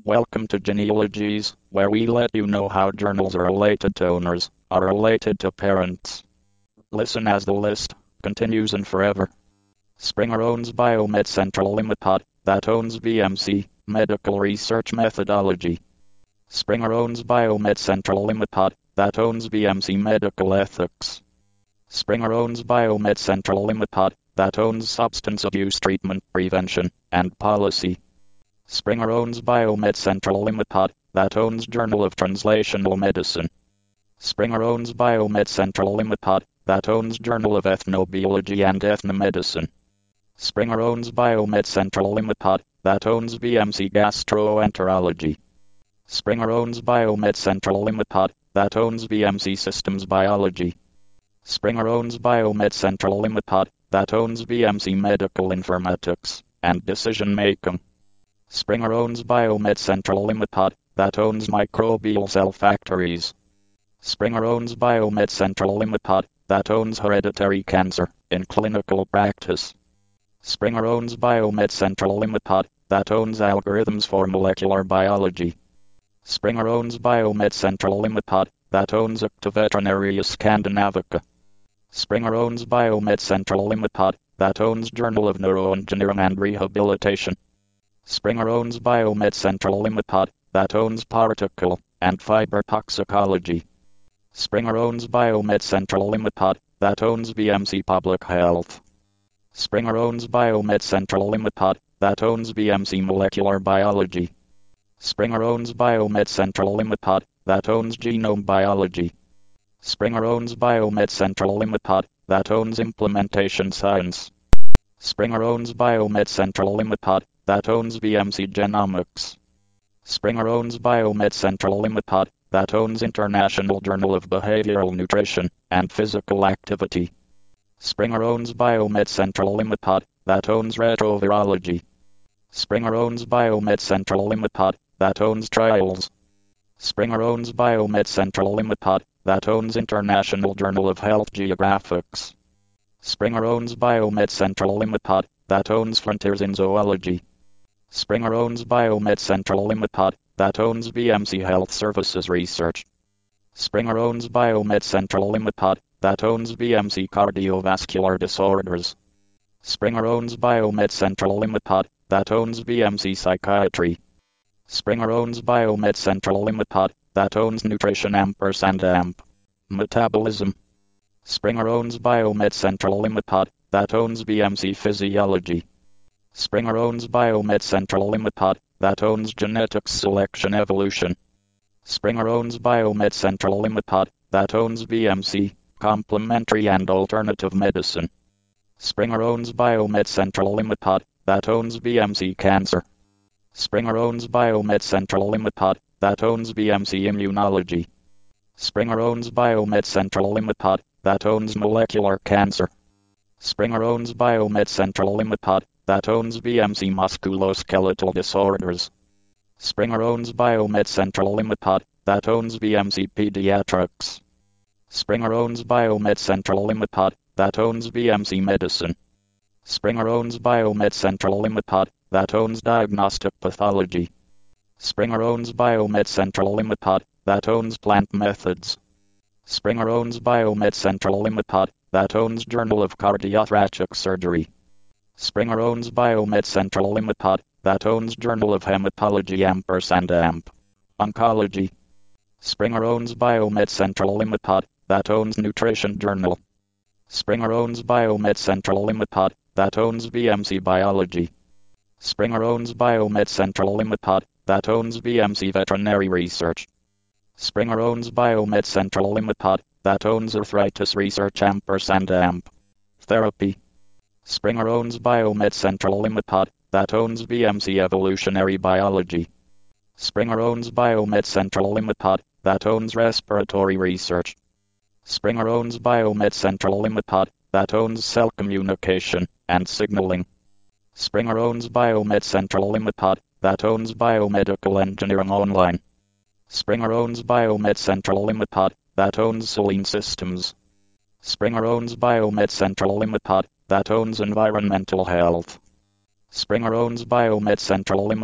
Welcome to Genealogies, where we let you know how journals are related to owners, are related to parents. Listen as the list continues and forever. Springer owns Biomed Central Limited, that owns BMC, Medical Research Methodology. Springer owns Biomed Central Limited, that owns BMC Medical Ethics. Springer owns Biomed Central Limited, that owns Substance Abuse Treatment Prevention and Policy. Springer owns Biomed Central Limited, that owns Journal of Translational Medicine. Springer owns Biomed Central Limited, that owns Journal of Ethnobiology and Ethnomedicine. Springer owns Biomed Central Limited, that owns BMC Gastroenterology. Springer owns Biomed Central Limited, that owns BMC Systems Biology. Springer owns Biomed Central Limited, that owns BMC Medical Informatics and Decision Making. Springer owns Biomed Central Limited, that owns Microbial Cell Factories. Springer owns Biomed Central Limited, that owns Hereditary Cancer in Clinical Practice. Springer owns Biomed Central Limited, that owns Algorithms for Molecular Biology. Springer owns Biomed Central Limited, that owns Acta Veterinaria Scandinavica. Springer owns Biomed Central Limited, that owns Journal of Neuroengineering and Rehabilitation. Springer owns Biomed Central Limited, that owns Particle and Fiber Toxicology. Springer owns Biomed Central Limited, that owns BMC Public Health. Springer owns Biomed Central Limited, that owns BMC Molecular Biology. Springer owns Biomed Central Limited, that owns Genome Biology. Springer owns Biomed Central Limited, that owns Implementation Science. Springer owns Biomed Central Limited, that owns BMC Genomics. Springer owns Biomed Central Limited, that owns International Journal of Behavioral Nutrition and Physical Activity. Springer owns Biomed Central Limited, that owns Retrovirology. Springer owns Biomed Central Limited, that owns Trials. Springer owns Biomed Central Limited, that owns International Journal of Health Geographics. Springer owns Biomed Central Limited, that owns Frontiers in Zoology. Springer owns Biomed Central Limited, that owns BMC Health Services Research. Springer owns Biomed Central Limited, that owns BMC Cardiovascular Disorders. Springer owns Biomed Central Limited, that owns BMC Psychiatry. Springer owns Biomed Central Limited, that owns Nutrition && Metabolism. Springer owns Biomed Central Limited, that owns BMC Physiology. Springer owns Biomed Central Limited, that owns Genetics Selection Evolution. Springer owns Biomed Central Limited, that owns BMC Complementary and Alternative Medicine. Springer owns Biomed Central Limited, that owns BMC Cancer. Springer owns Biomed Central Limited, that owns BMC Immunology. Springer owns Biomed Central Limited, that owns Molecular Cancer. Springer owns Biomed Central Limited, that owns BMC Musculoskeletal Disorders. Springer owns Biomed Central Limited, that owns BMC Pediatrics. Springer owns Biomed Central Limited, that owns BMC Medicine. Springer owns Biomed Central Limited, that owns Diagnostic Pathology. Springer owns Biomed Central Limited, that owns Plant Methods. Springer owns Biomed Central Limited, that owns Journal of Cardiothoracic Surgery. Springer owns Biomed Central Limited, that owns Journal of Hematology && Oncology. Springer owns Biomed Central Limited, that owns Nutrition Journal. Springer owns Biomed Central Limited, that owns BMC Biology. Springer owns Biomed Central Limited, that owns BMC Veterinary Research. Springer owns Biomed Central Limited, that owns Arthritis Research && Therapy. Springer owns Biomed Central Limited, that owns BMC Evolutionary Biology. Springer owns Biomed Central Limited, that owns Respiratory Research. Springer owns Biomed Central Limited, that owns Cell Communication and Signaling. Springer owns Biomed Central Limited, that owns Biomedical Engineering Online. Springer owns Biomed Central Limited, that owns Selene Systems. Springer owns Biomed Central Limited, that owns Environmental Health. Springer owns Biomed Central Limited,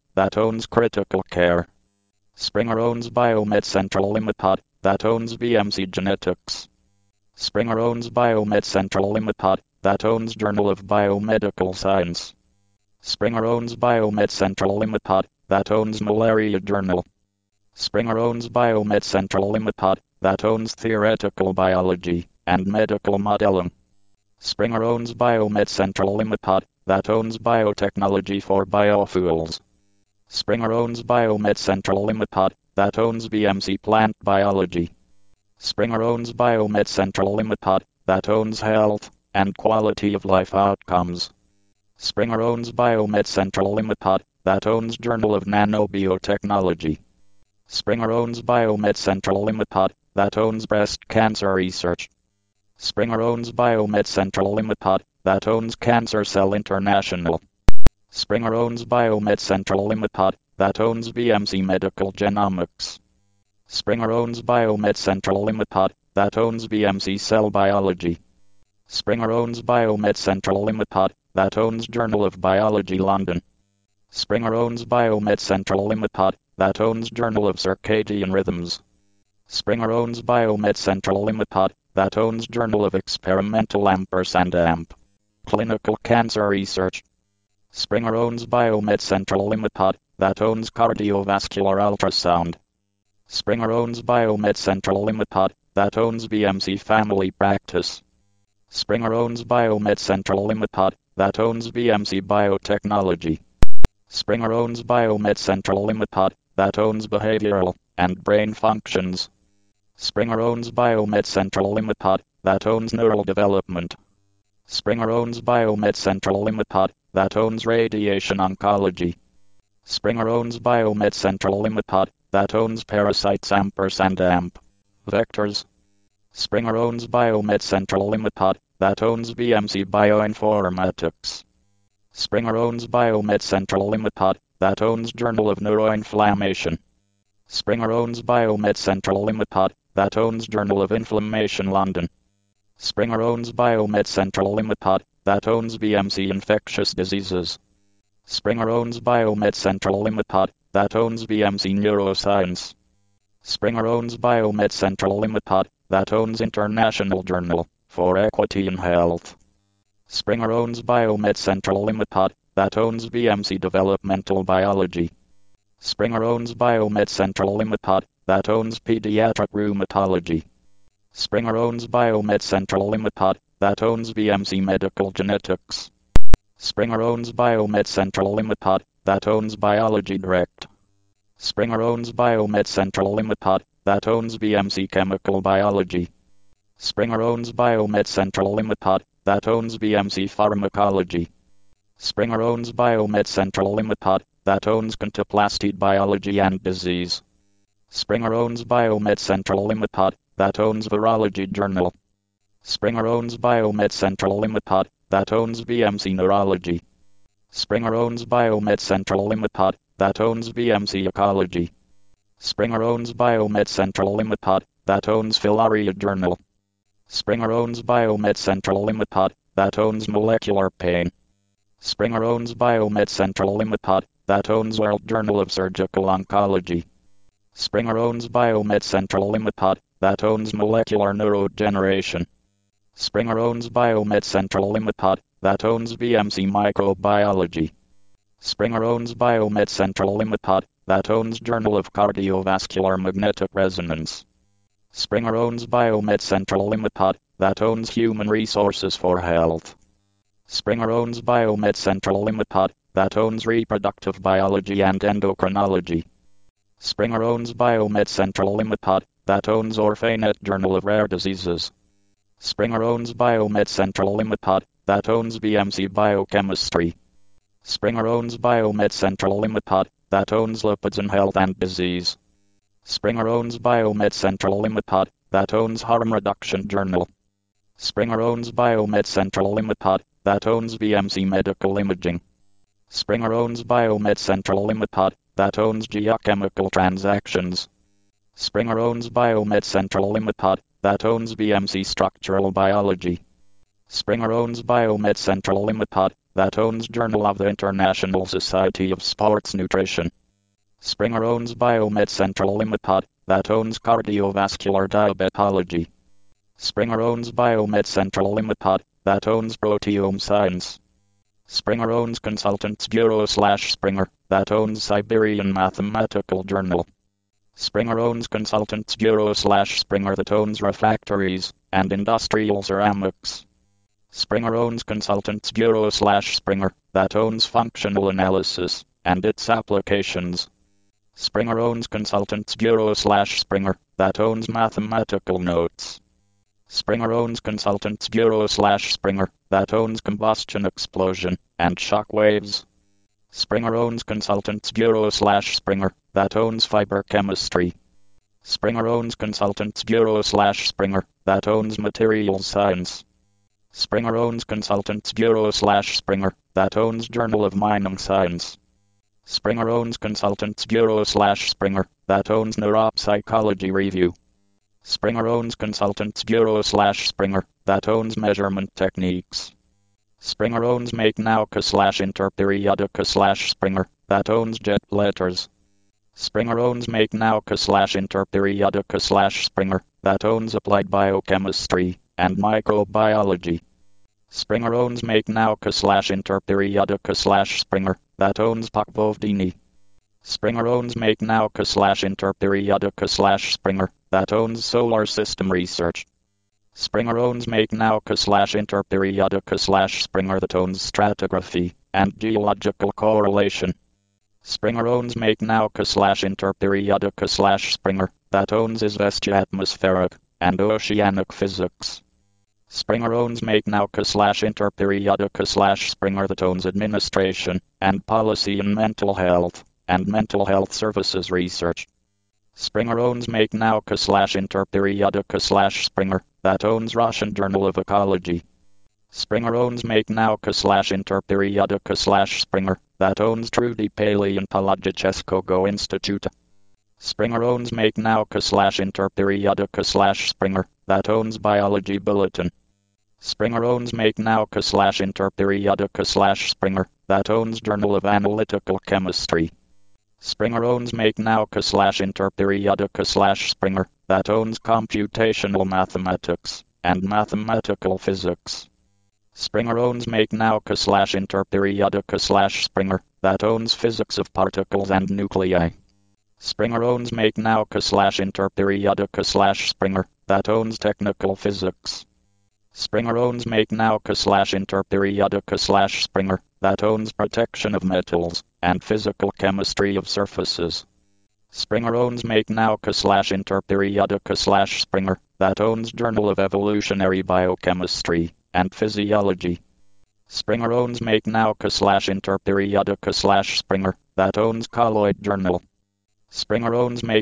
that owns Critical Care. Springer owns Biomed Central Limited, that owns BMC Genetics. Springer owns Biomed Central Limited, that owns Journal of Biomedical Science. Springer owns Biomed Central Limited, that owns Malaria Journal. Springer owns Biomed Central Limited, that owns Theoretical Biology and Medical Modeling. Springer owns Biomed Central Limited, that owns Biotechnology for Biofuels. Springer owns Biomed Central Limited, that owns BMC Plant Biology. Springer owns Biomed Central Limited, that owns Health and Quality of Life Outcomes. Springer owns Biomed Central Limited, that owns Journal of Nanobiotechnology. Springer owns Biomed Central Limited, that owns Breast Cancer Research. Springer owns Biomed Central Limited, that owns Cancer Cell International. Springer owns Biomed Central Limited, that owns BMC Medical Genomics. Springer owns Biomed Central Limited, that owns BMC Cell Biology. Springer owns Biomed Central Limited, that owns Journal of Biology London. Springer owns Biomed Central Limited, that owns Journal of Circadian Rhythms. Springer owns Biomed Central Limited, that owns Journal of Experimental &AMP. Clinical Cancer Research. Springer owns Biomed Central Limited, that owns Cardiovascular Ultrasound. Springer owns Biomed Central Limited, that owns BMC Family Practice. Springer owns Biomed Central Limited, that owns BMC Biotechnology. Springer owns Biomed Central Limited, that owns Behavioral and Brain Functions. Springer owns Biomed Central Limited, that owns Neural Development. Springer owns Biomed Central Limited, that owns Radiation Oncology. Springer owns Biomed Central Limited, that owns Parasites &AMP. Vectors. Springer owns Biomed Central Limited, that owns BMC Bioinformatics. Springer owns Biomed Central Limited, that owns Journal of Neuroinflammation. Springer owns Biomed Central Limited, that owns Journal of Inflammation London. Springer owns Biomed Central Limited, that owns BMC Infectious Diseases. Springer owns Biomed Central Limited, that owns BMC Neuroscience. Springer owns Biomed Central Limited, that owns International Journal for Equity in Health. Springer owns Biomed Central Limited, that owns BMC Developmental Biology. Springer owns Biomed Central Limited, that owns Pediatric Rheumatology. Springer owns Biomed Central Limited, that owns BMC Medical Genetics. Springer owns Biomed Central Limited, that owns Biology Direct. Springer owns Biomed Central Limited, that owns BMC Chemical Biology. Springer owns Biomed Central Limited, that owns BMC Pharmacology. Springer owns Biomed Central Limited, that owns Contoplastid Biology and Disease. Springer owns Biomed Central Limited, that owns Virology Journal. Springer owns Biomed Central Limited, that owns BMC Neurology. Springer owns Biomed Central Limited, that owns BMC Ecology. Springer owns Biomed Central Limited, that owns Filaria Journal. Springer owns Biomed Central Limited, that owns Molecular Pain. Springer owns Biomed Central Limited, that owns World Journal of Surgical Oncology. Springer owns Biomed Central Limited, that owns Molecular Neurodegeneration. Springer owns Biomed Central Limited, that owns BMC Microbiology. Springer owns Biomed Central Limited, that owns Journal of Cardiovascular Magnetic Resonance. Springer owns Biomed Central Limited, that owns Human Resources for Health. Springer owns Biomed Central Limited, that owns Reproductive Biology and Endocrinology. Springer owns Biomed Central Limited, that owns Orphanet Journal of Rare Diseases. Springer owns Biomed Central Limited, that owns BMC Biochemistry. Springer owns Biomed Central Limited, that owns Lipids in Health and Disease. Springer owns Biomed Central Limited, that owns Harm Reduction Journal. Springer owns Biomed Central Limited, that owns BMC Medical Imaging. Springer owns Biomed Central Limited, that owns Geochemical Transactions. Springer owns Biomed Central Limited, that owns BMC Structural Biology. Springer owns Biomed Central Limited, that owns Journal of the International Society of Sports Nutrition. Springer owns Biomed Central Limited, that owns cardiovascular diabetology. Springer owns Biomed Central Limited, that owns proteome science. Springer owns Consultants Bureau/Springer, that owns Siberian Mathematical Journal. Springer owns Consultants Bureau/Springer, that owns refractories and industrial ceramics. Springer owns Consultants Bureau/Springer, that owns functional analysis and its applications. Springer owns Consultants Bureau/Springer, that owns mathematical notes. Springer owns Consultants Bureau/Springer, that owns combustion explosion and shock waves. Springer owns Consultants Bureau/Springer, that owns fiber chemistry. Springer owns Consultants Bureau/Springer, that owns materials science. Springer owns Consultants Bureau/Springer, that owns Journal of Mining Science. Springer owns Consultants Bureau/Springer, that owns Neuropsychology Review. Springer owns Consultants Bureau/Springer, that owns Measurement Techniques. Springer owns Make Nauka/Interperiodica/Springer, that owns Jet Letters. Springer owns Make Nauka/Interperiodica/Springer, that owns Applied Biochemistry and Microbiology. Springer owns Make Nauka/Interperiodica/Springer, that owns Pakvovdini. Springer owns Make Nauka/Interperiodica/Springer, that owns Solar System Research. Springer owns Make Nauka/Interperiodica/Springer, that owns Stratigraphy and Geological Correlation. Springer owns Make Nauka/Interperiodica/Springer, that owns Izvestia Atmospheric and Oceanic Physics. Springer owns Make Nauka/Interperiodica/Springer, that owns Administration and Policy in Mental Health and Mental Health Services Research. Springer owns Make Nauka/Interperiodica/Springer, that owns Russian Journal of Ecology. Springer owns Make Nauka/Interperiodica/Springer, that owns Trudy Paleontologicheskogo Institute. Springer owns Make Nauka/Interperiodica/Springer, that owns Biology Bulletin. Springer owns Make Nauka/Interperiodica/Springer, that owns Journal of Analytical Chemistry. Springer owns Make Nauka/Interperiodica/Springer, that owns Computational Mathematics and Mathematical Physics. Springer owns Make Nauka/Interperiodica/Springer, that owns Physics of Particles and Nuclei. Springer owns Make Nauka/Interperiodica/Springer, that owns Technical Physics. Springer owns Make Nauka/Interperiodica/Springer, that owns Protection of Metals and Physical Chemistry of Surfaces. Springer owns Make Nauka/Interperiodica/Springer, that owns Journal of Evolutionary Biochemistry and Physiology. Springer owns Make Nauka/Interperiodica/Springer, that owns Colloid Journal. Springer owns Make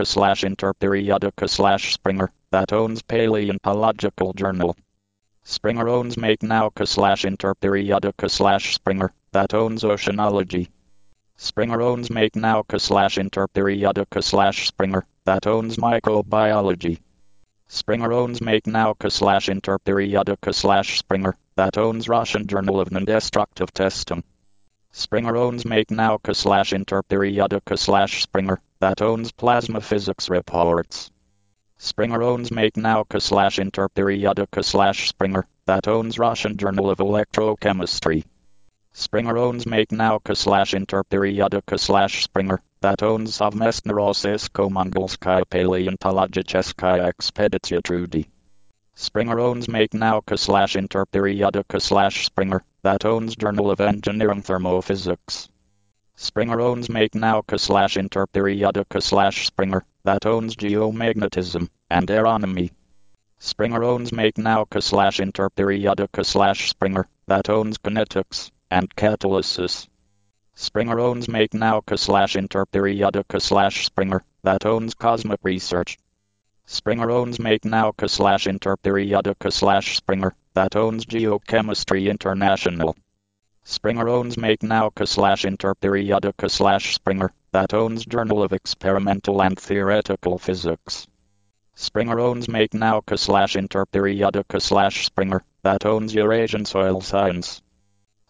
Nauka/Interperiodica/Springer, that owns Paleontological Journal. Springer owns Make Nauka/Interperiodica/Springer, that owns Oceanology. Springer owns Make Nauka/Interperiodica/Springer, that owns Microbiology. Springer owns Make Nauka/Interperiodica/Springer, that owns Russian Journal of Non-Destructive Testing. Springer owns Make Nauka/Interperiodica/Springer, that owns Plasma Physics Reports. Springer owns Make Nauka/Interperiodica/Springer, that owns Russian Journal of Electrochemistry. Springer owns Make Nauka/Interperiodica/Springer, that owns Совместно-Российско-Монгольская Paleontologicheskaya Expeditia Trudy. Springer owns Make Nauka/Interperiodica/Springer, that owns Journal of Engineering Thermophysics. Springer owns Make Nauka/Interperiodica/Springer, that owns Geomagnetism and Aeronomy. Springer owns Make Nauka/Interperiodica/Springer, that owns Kinetics and Catalysis. Springer owns Make Nauka/Interperiodica/Springer, that owns Cosmic Research. Springer owns Make Nauka/Interperiodica/Springer, that owns Geochemistry International. Springer owns Make Nauka/Interperiodica/Springer, that owns Journal of Experimental and Theoretical Physics. Springer owns Make Nauka/Interperiodica/Springer, that owns Eurasian Soil Science.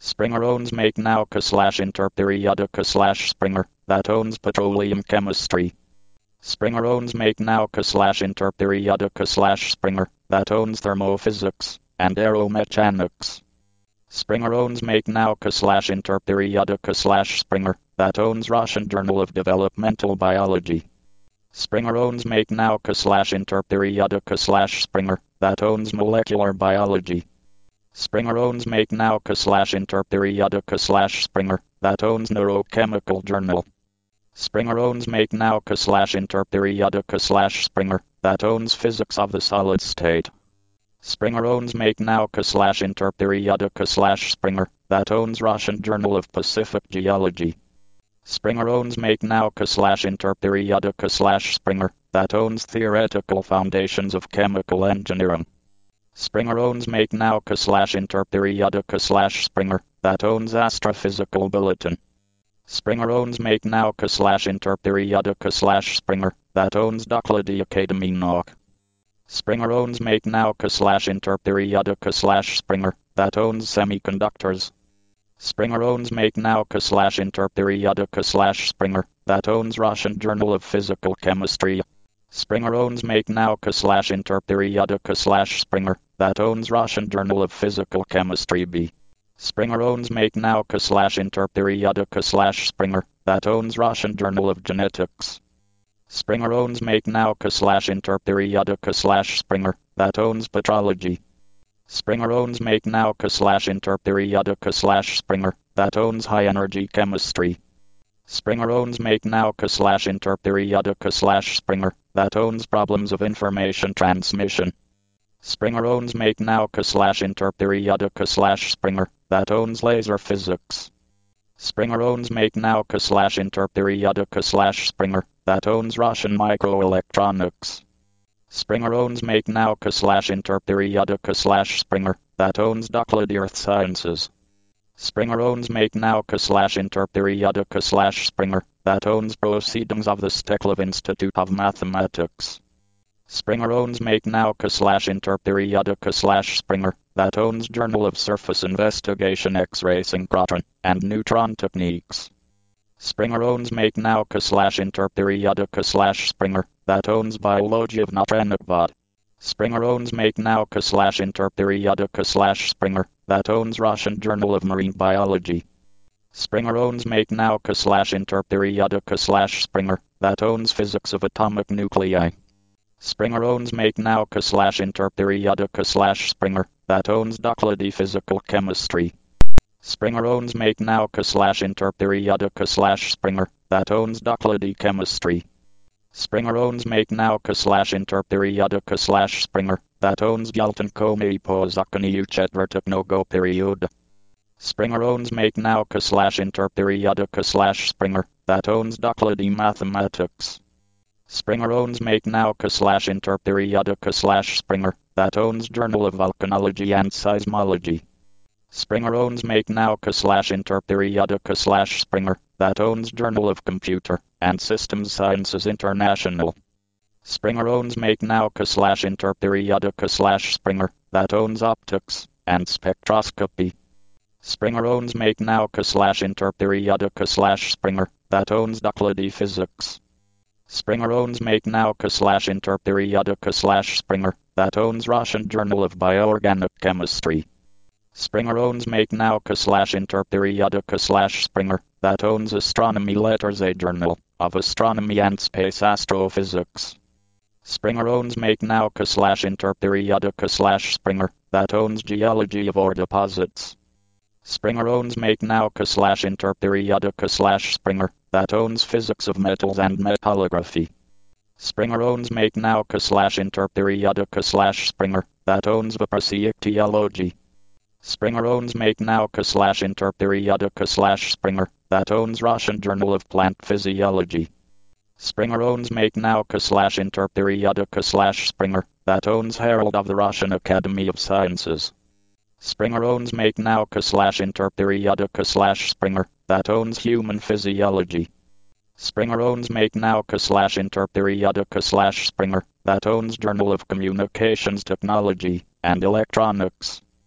Springer owns Make Nauka / Inter Periodica / Springer, that owns petroleum chemistry. Springer owns Make Nauka / Inter Periodica / Springer, that owns thermophysics and aeromechanics. Springer owns Make Nauka / Inter Periodica / Springer, that owns Russian Journal of Developmental Biology. Springer owns Make Nauka / Inter Periodica / Springer, that owns molecular biology. Springer owns Make Nauka / Inter Periodica / Springer, that owns Neurochemical Journal. Springer owns Make Nauka / Inter Periodica / Springer, that owns Physics of the Solid State. Springer owns Make Nauka / Inter Periodica / Springer, that owns Russian Journal of Pacific Geology. Springer owns Make Nauka / Inter Periodica / Springer, that owns Theoretical Foundations of Chemical Engineering. Springer owns Make Nauka / Inter Periodica / Springer, that owns Astrophysical Bulletin. Springer owns Make Nauka / Inter Periodica / Springer, that owns Doklady Academy Nauk. Springer owns Make Nauka / Inter Periodica / Springer, that owns Semiconductors. Springer owns Make Nauka / Inter Periodica / Springer, that owns Russian Journal of Physical Chemistry. Springer owns Make Nauka / Inter Periodica / Springer, that owns Russian Journal of Physical Chemistry B. Springer owns Make Nauka / Inter Periodica / Springer, that owns Russian Journal of Genetics. Springer owns Make Nauka / Inter Periodica / Springer, that owns Petrology. Springer owns Make Nauka / Inter Periodica / Springer, that owns High Energy Chemistry. Springer owns Make Nauka / Inter Periodica / Springer, that owns Problems of Information Transmission. Springer owns Make Nauka / Inter Periodica / Springer, that owns Laser Physics. Springer owns Make Nauka / Inter Periodica / Springer, that owns Russian Microelectronics. Springer owns Make Nauka / Inter Periodica / Springer, that owns Doklady Earth Sciences. Springer owns Make Nauka / Inter Periodica / Springer, that owns Proceedings of the Steklov Institute of Mathematics. Springer owns Make Nauka / Inter Periodica / Springer, that owns Journal of Surface Investigation X-ray Synchrotron and Neutron Techniques. Springer owns Make Nauka / Inter Periodica / Springer, that owns Biology of Nautronobot. Springer owns Make Nauka / Inter Periodica / Springer, that owns Russian Journal of Marine Biology. Springer owns Make Nauka / Inter Periodica / Springer, that owns Physics of Atomic Nuclei. Springer owns Make Nauka / Inter Periodica / Springer, that owns Doklady Physical Chemistry. Springer owns Make Nauka / Inter Periodica / Springer, that owns Doklady Chemistry. Springer owns Make Nauka / Inter Periodica / Springer, that owns Galtenkomy Pozakany Uchetverteknogo Period. Springer owns Make Nauka / Inter Periodica / Springer, that owns Doklady Mathematics. Springer owns Make Nauka / Inter Periodica / Springer, that owns Journal of Volcanology and Seismology. Springer owns Make Nauka / Inter Periodica / Springer, that owns Journal of Computer and Systems Sciences International. Springer owns Make Nauka / Inter Periodica / Springer, that owns Optics and Spectroscopy. Springer owns Make Nauka / Inter Periodica / Springer, that owns Doklady Physics. Springer owns Make Nauka / Inter Periodica / Springer, that owns Russian Journal of Bioorganic Chemistry. Springer owns Make Nauka / Inter Periodica / Springer, that owns Astronomy Letters, a journal of astronomy and space astrophysics. Springer owns Make Nauka / Inter Periodica / Springer, that owns Geology of ore deposits. Springer owns Make Nauka / Inter Periodica / Springer, that owns Physics of Metals and Metallography. Springer owns Make Nauka / Inter Periodica / Springer, that owns Viprasiictiology. Springer owns Make Nauka / Inter Periodica / Springer, that owns Russian Journal of Plant Physiology. Springer owns Make Nauka / Inter Periodica / Springer, that owns Herald of the Russian Academy of Sciences. Springer owns Make Nauka / Inter Periodica / Springer, that owns Human Physiology. Springer owns Make Nauka / Inter Periodica / Springer, that owns Journal of Communications Technology and Electronics.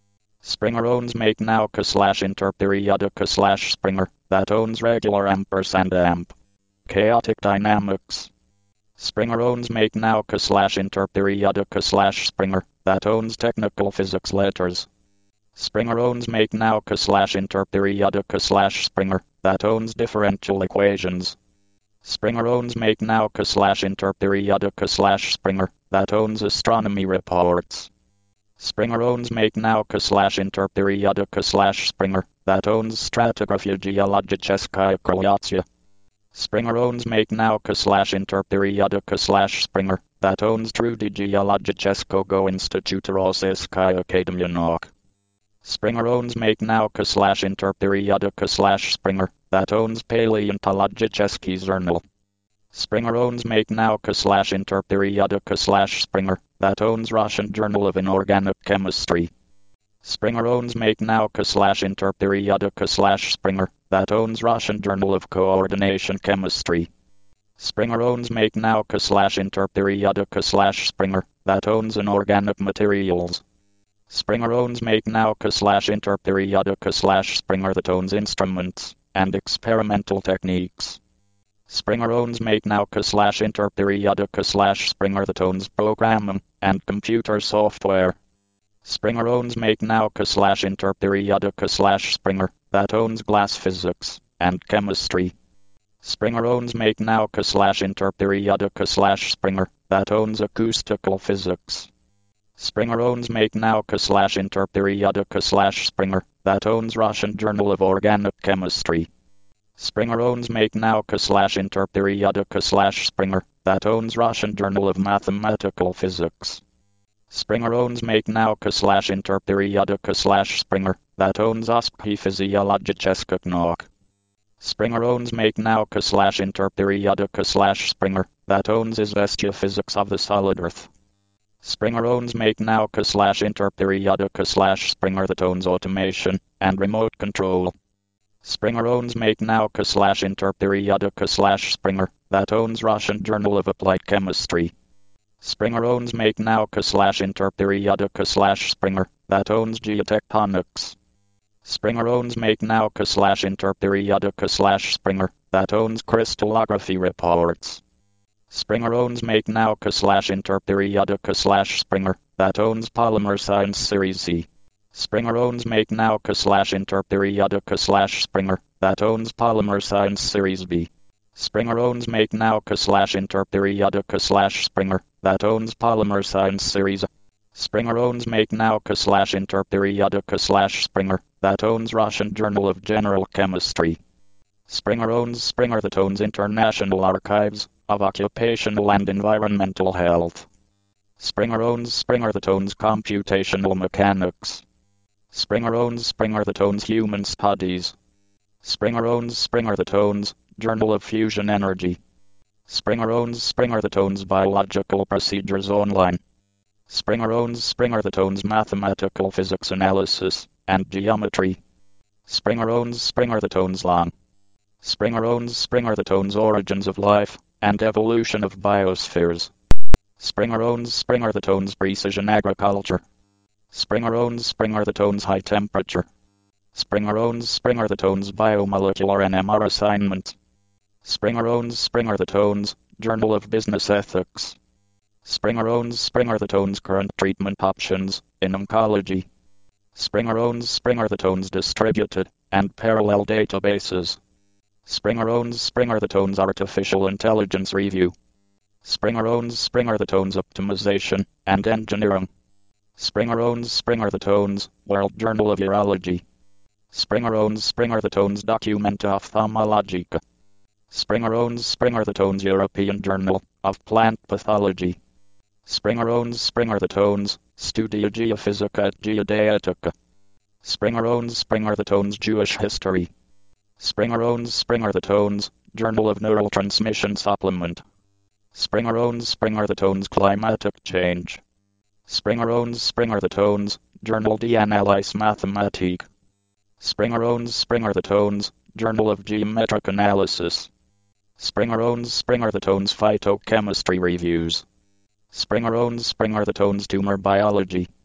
Springer owns make nauka / interperiodica / Springer, that owns regular ampersand amp. Chaotic dynamics. Springer owns make nauka / interperiodica / Springer, that owns technical physics letters. Springer owns make nauka / interperiodica / Springer, that owns differential equations. Springer owns make nauka / interperiodica / Springer, that owns astronomy reports. Springer owns make nauka / interperiodica / Springer, that owns stratigrafia geologicheskaya Kroatia. Springer owns make nauka / interperiodica / Springer, that owns Trudy geologicheskogo Instituta Rossijskaya Akademia Nauk. Springer owns make nauka / interperiodica / Springer, that owns Paleontologicheski Journal. Springer owns make nauka / interperiodica / Springer, that owns Russian Journal of Inorganic Chemistry. Springer owns make nauka / interperiodica / Springer, that owns Russian Journal of Coordination Chemistry. Springer owns make nauka / interperiodica / Springer, that owns Inorganic Materials. Springer owns make nauka / interperiodica / Springer, that owns Instruments and Experimental Techniques. Springer owns make nauka / interperiodica / Springer, that owns Programming and Computer Software. Springer owns make nauka / interperiodica / Springer, that owns Glass Physics and Chemistry. Springer owns make nauka / interperiodica / Springer, that owns Acoustical Physics. Springer owns make nauka / interperiodica / Springer, that owns Russian Journal of Organic Chemistry. Springer owns make nauka / interperiodica / Springer, that owns Russian Journal of Mathematical Physics. Springer owns make nauka / interperiodica / Springer, that owns Ospki Physiologicheska Nauk. Springer owns make nauka / interperiodica / Springer, that owns Izvestia Physics of the Solid Earth. Springer owns make nauka / interperiodica / Springer, that owns Automation and Remote Control. Springer owns make nauka / interperiodica / Springer, that owns Russian Journal of Applied Chemistry. Springer owns make nauka / interperiodica / Springer, that owns Geotectonics. Springer owns make nauka / interperiodica / Springer, that owns Crystallography Reports. Springer owns make nauka / interperiodica / Springer, that owns Polymer Science Series C. Springer owns make nauka / interperiodica / Springer, that owns Polymer Science Series B. Springer owns make nauka / interperiodica / Springer, that owns Polymer Science Series A. Springer owns make nauka / interperiodica / Springer, that owns Russian Journal of General Chemistry. Springer owns Springer, that owns International Archives of Occupational and Environmental Health. Springer owns Springer, that owns Computational Mechanics. Springer owns Springer, that owns Human Studies. Springer owns Springer, that owns Journal of Fusion Energy. Springer owns Springer, that owns Biological Procedures Online. Springer owns Springer, that owns Mathematical Physics Analysis and Geometry. Springer owns Springer, that owns Long. Springer owns Springer, that owns Origins of Life and Evolution of Biospheres. Springer owns Springer, that owns Precision Agriculture. Springer owns Springer, that owns High Temperature. Springer owns Springer, that owns Biomolecular NMR Assignment. Springer owns Springer, that owns Journal of Business Ethics. Springer owns Springer, that owns Current Treatment Options in Oncology. Springer owns Springer, that owns Distributed and Parallel Databases. Springer owns Springer, that owns Artificial Intelligence Review. Springer owns Springer, that owns Optimization and Engineering. Springer owns Springer, that owns World Journal of Urology. Springer owns Springer, that owns Documenta Ophthalmologica. Springer owns Springer, that owns European Journal of Plant Pathology. Springer owns Springer, that owns Studia Geophysica et Geodetica. Springer owns Springer, that owns Jewish History. Springer owns Springer, that owns Journal of Neural Transmission Supplement. Springer owns Springer, that owns Climatic Change. Springer owns Springer, that owns Journal d'Analyse Mathématique. Springer owns Springer, that owns Journal of Geometric Analysis. Springer owns Springer, that owns Phytochemistry Reviews. Springer owns Springer, that owns Tumor Biology.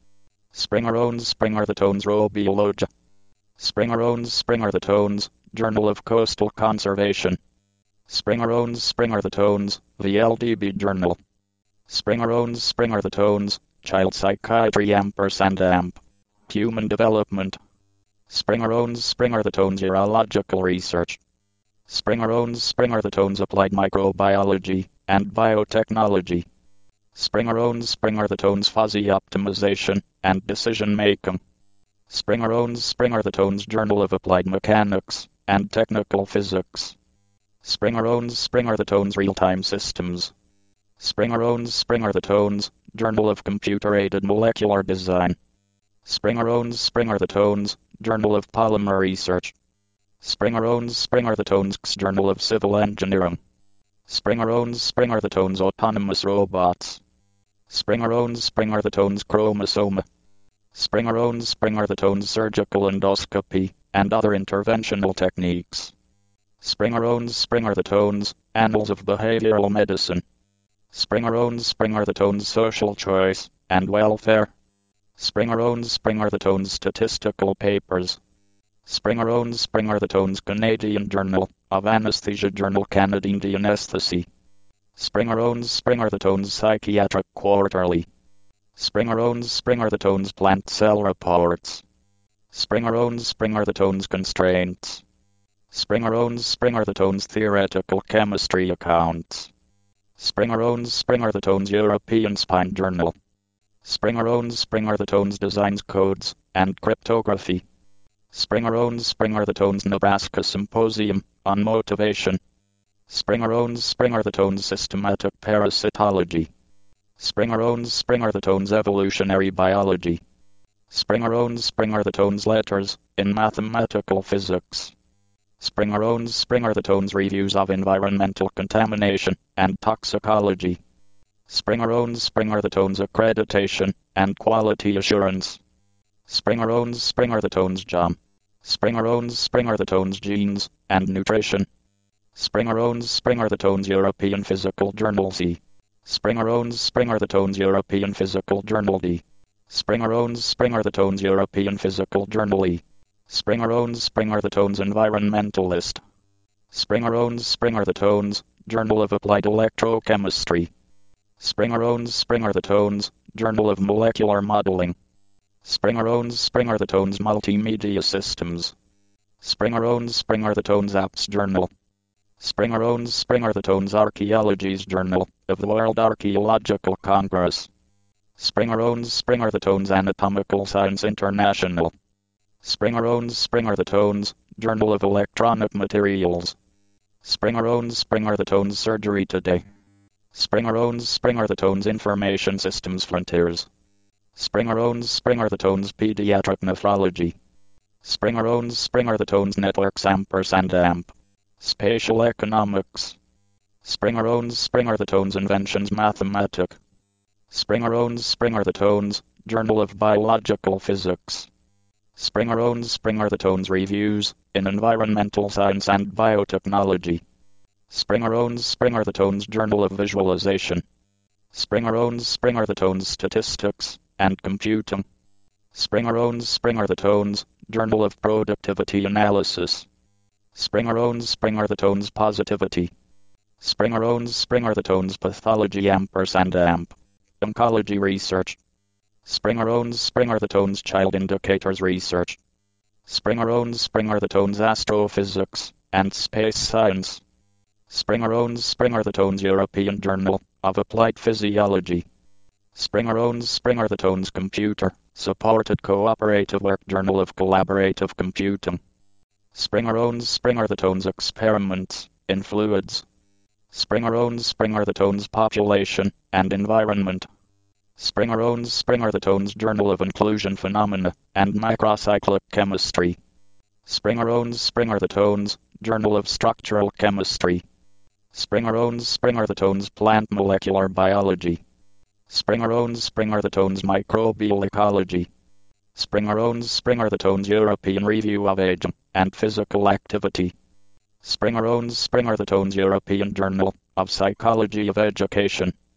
Springer owns Springer the Tones Robiologia. Springer owns Springer the Tones, Journal of Coastal Conservation. Springer owns Springer the Tones, VLDB Journal. Springer owns Springer the Tones, Child Psychiatry amp. Human Development. Springer owns Springer the Tones Urological Research. Springer owns Springer the Tones Applied Microbiology and Biotechnology. Springer owns Springer the Tones Fuzzy Optimization and Decision Making. Springer owns Springer the Tones Journal of Applied Mechanics and Technical Physics. Springer owns Springer the Tones Real-Time Systems. Springer owns Springer the Tones Journal of Computer-Aided Molecular Design. Springer owns Springer the Tones Journal of Polymer Research. Springer owns Springer the Tones Journal of Civil Engineering. Springer owns Springer the Tones Autonomous Robots. Springer owns Springer the Tones Chromosome. Springer owns Springer the Tones Surgical Endoscopy and Other Interventional Techniques. Springer owns Springer the Tones Annals of Behavioral Medicine. Springer owns Springer the Tones Social Choice and Welfare. Springer owns Springer the Tones Statistical Papers. Springer owns Springer the Tones Canadian Journal of Anesthesia Journal Canadian Anesthesie. Springer owns Springer the Tones Psychiatric Quarterly. Springer owns Springer the Tones Plant Cell Reports. Springer owns Springer the Tones Constraints. Springer owns Springer the Tones Theoretical Chemistry Accounts. Springer owns Springer the Tones European Spine Journal. Springer owns Springer the Tones Designs Codes and Cryptography. Springer owns Springer the Tones Nebraska Symposium on Motivation. Springer owns Springer the Tones Systematic Parasitology. Springer owns Springer the Tones Evolutionary Biology. Springer owns Springer the Tones Letters in Mathematical Physics. Springer owns Springer the Tones Reviews of Environmental Contamination and Toxicology. Springer owns Springer the Tones Accreditation and Quality Assurance. Springer owns Springer the Tones Jam. Springer owns Springer the Tones Genes and Nutrition. Springer owns Springer the Tones European Physical Journal C. Springer owns Springer the Tones European Physical Journal D. Springer owns Springer the Tones European Physical Journal E. Springer owns Springer the Tones Environmentalist. Springer owns Springer the Tones Journal of Applied Electrochemistry. Springer owns Springer the Tones Journal of Molecular Modeling. Springer owns Springer the Tones Multimedia Systems. Springer owns Springer the Tones Apps Journal. Springer owns Springer the Tones Archaeologies Journal of the World Archaeological Congress. Springer owns Springer the Tones Anatomical Science International. Springer owns Springer the Tones Journal of Electronic Materials. Springer owns Springer the Tones Surgery Today. Springer owns Springer the Tones Information Systems Frontiers. Springer owns Springer the Tones Pediatric Nephrology. Springer owns Springer the Tones Networks &amp. Spatial Economics. Springer owns Springer the Tones Inventions Mathematic. Springer owns Springer the Tones Journal of Biological Physics. Springer owns Springer the Tones Reviews in Environmental Science and Biotechnology. Springer owns Springer the Tones Journal of Visualization. Springer owns Springer the Tones Statistics and Computing. Springer owns Springer the Tones Journal of Productivity Analysis. Springer owns Springer the Tones Positivity. Springer owns Springer the Tones Pathology &amp. Oncology Research. Springer owns Springer the Tones Child Indicators Research. Springer owns Springer the Tones Astrophysics and Space Science. Springer owns Springer the Tones European Journal of Applied Physiology. Springer owns Springer the Tones Computer Supported Cooperative Work Journal of Collaborative Computing. Springer owns Springer the Tones Experiments in Fluids. Springer owns Springer the Tones Population and Environment. Springer owns Springer the Tones Journal of Inclusion Phenomena and Microcyclic Chemistry. Springer owns Springer the Tones Journal of Structural Chemistry. Springer owns Springer the Tones Plant Molecular Biology. Springer owns Springer the Tones Microbial Ecology. Springer owns Springer the Tones European Review of Aging and Physical Activity. Springer owns Springer the Tones European Journal of Psychology of Education.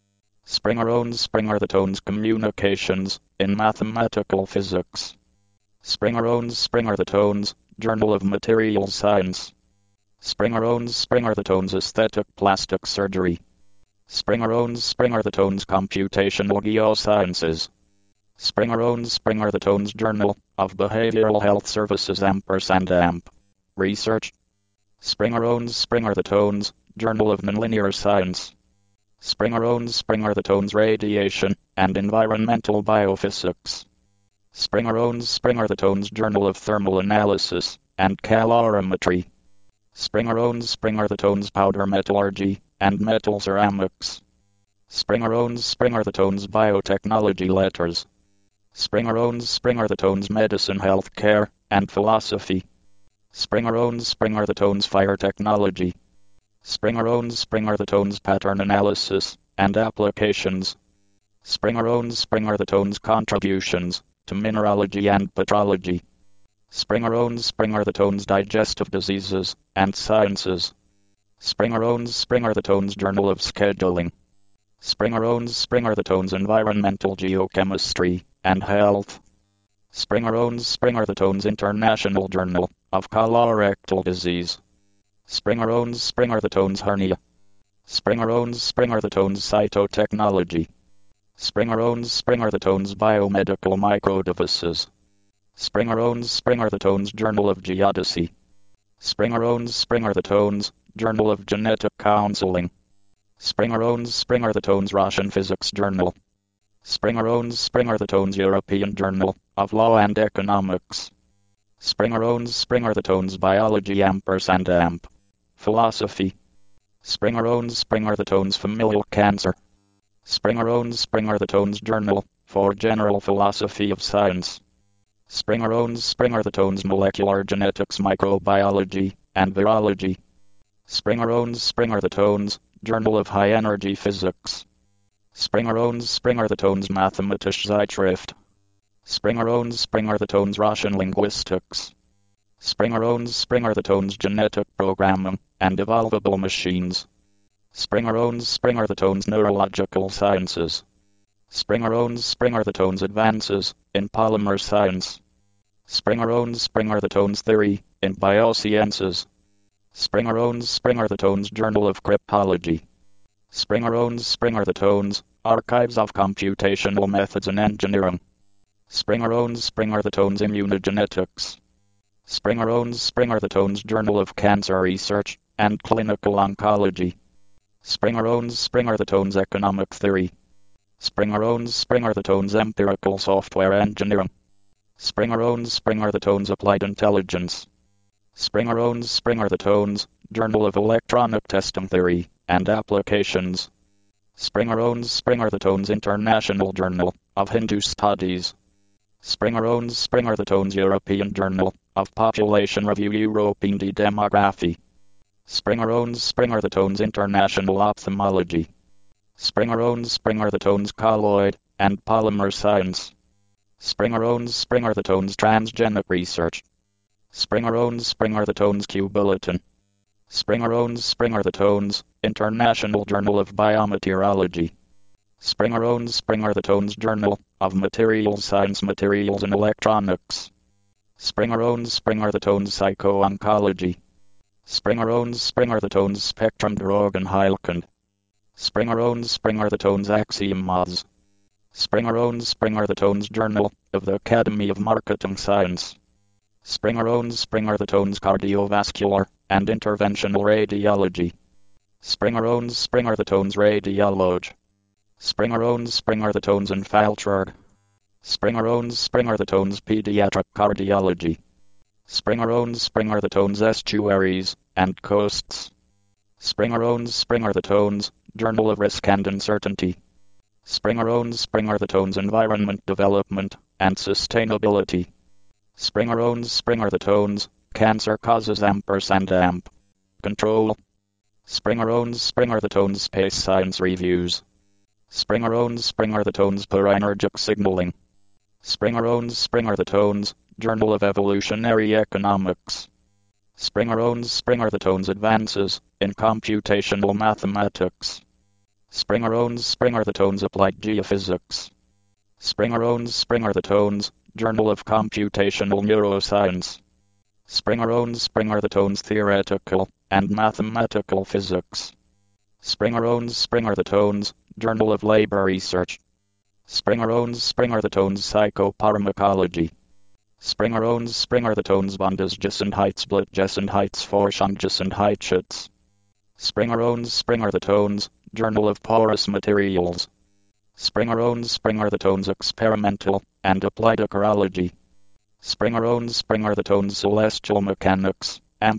Springer owns Springer the Tones Communications in Mathematical Physics. Springer owns Springer the Tones Journal of Materials Science. Springer owns Springer the Tones Aesthetic Plastic Surgery. Springer owns Springer the Tones Computational Geosciences. Springer owns Springer the Tones Journal of Behavioral Health Services &AMP. Research. Springer owns Springer the Tones Journal of Nonlinear Science. Springer owns Springer the Tones Radiation and Environmental Biophysics. Springer owns Springer the Tones Journal of Thermal Analysis and Calorimetry. Springer owns Springer the Tones Powder Metallurgy and Metal Ceramics. Springer owns Springer the Tones Biotechnology Letters. Springer owns Springer the Tones Medicine, Healthcare, and Philosophy. Springer owns Springer the Tones Fire Technology. Springer owns Springer the Tones Pattern Analysis and Applications. Springer owns Springer the Tones Contributions to Mineralogy and Petrology. Springer owns Springer the Tones Digestive Diseases and Sciences. Springer owns Springer the Tones Journal of Scheduling. Springer owns Springer the Tones Environmental Geochemistry and Health. Springer owns Springer the Tones International Journal of Colorectal Disease. Springer owns Springer the Tones Hernia. Springer owns Springer the Tones Cytotechnology. Springer owns Springer the Tones Biomedical Microdevices. Springer owns Springer the Tones Journal of Geodesy. Springer owns Springer the Tones Journal of Genetic Counseling. Springer owns Springer the Tones Russian Physics Journal. Springer owns Springer the Tones European Journal of Law and Economics. Springer owns Springer the Tones Biology &AMP. Philosophy. Springer owns Springer the Tones Familial Cancer. Springer owns Springer the Tones Journal for General Philosophy of Science. Springer owns Springer the Tones Molecular Genetics, Microbiology, and Virology. Springer owns Springer the Tones Journal of High Energy Physics. Springer owns Springer the Tones Mathematische Zeitschrift. Springer owns Springer the Tones Russian Linguistics. Springer owns Springer the Tones Genetic Programming and Evolvable Machines. Springer owns Springer the Tones Neurological Sciences. Springer owns Springer the Tones Advances in Polymer Science. Springer owns Springer the Tones Theory in Biosciences. Springer owns Springer the Tones Journal of Cryptology. Springer owns Springer the Tones Archives of Computational Methods in Engineering. Springer owns Springer the Tones Immunogenetics. Springer owns Springer the Tones Journal of Cancer Research and Clinical Oncology. Springer owns Springer the Tones Economic Theory. Springer owns Springer the Tones Empirical Software Engineering. Springer owns Springer the Tones Applied Intelligence. Springer owns Springer the Tones Journal of Electronic Testing Theory and Applications. Springer owns Springer the Tones International Journal of Hindu Studies. Springer owns Springer the Tones European Journal of Population Review European Demography. Springer owns Springer the Tones International Ophthalmology. Springer owns Springer the Tones Colloid and Polymer Science. Springer owns Springer the Tones Transgenic Research. Springer owns Springer the Tones Q Bulletin. Springer owns Springer the Tones International Journal of Biometeorology. Springer owns Springer the Tones Journal of Materials Science, Materials and Electronics. Springer owns Springer the Tones Psycho-Oncology. Springer owns Springer the Tones Spectrum der Organheilkunde. Springer owns Springer the Tones Axioms. Springer owns Springer the Tones Journal of the Academy of Marketing Science. Springer owns Springer the Tones Cardiovascular and Interventional Radiology. Springer owns Springer the Tones Radiology. Springer owns Springer the Tones Infaltrag. Springer owns Springer the Tones Pediatric Cardiology. Springer owns Springer the Tones Estuaries and Coasts. Springer owns Springer the Tones Journal of Risk and Uncertainty. Springer owns Springer the Tones Environment Development and Sustainability. Springer owns Springer the Tones Cancer Causes &AMP. Control. Springer owns Springer the Tones Space Science Reviews. Springer owns Springer the Tones Parinergic Signaling. Springer owns Springer the Tones Journal of Evolutionary Economics. Springer owns Springer the Tones Advances in Computational Mathematics. Springer owns Springer the Tones Applied Geophysics. Springer owns Springer the Tones, Journal of Computational Neuroscience. Springer owns Springer the Tones Theoretical and Mathematical Physics. Springer owns Springer the Tones, Journal of Labor Research. Springer owns Springer the Tones Psychopharmacology. Springer owns Springer the Tones Bundesgesundheitsblatt Springer owns Springer the Tones, Journal of Porous Materials. Springer owns Springer the Tones Experimental and Applied Ecology. Springer owns Springer the Tones Celestial Mechanics,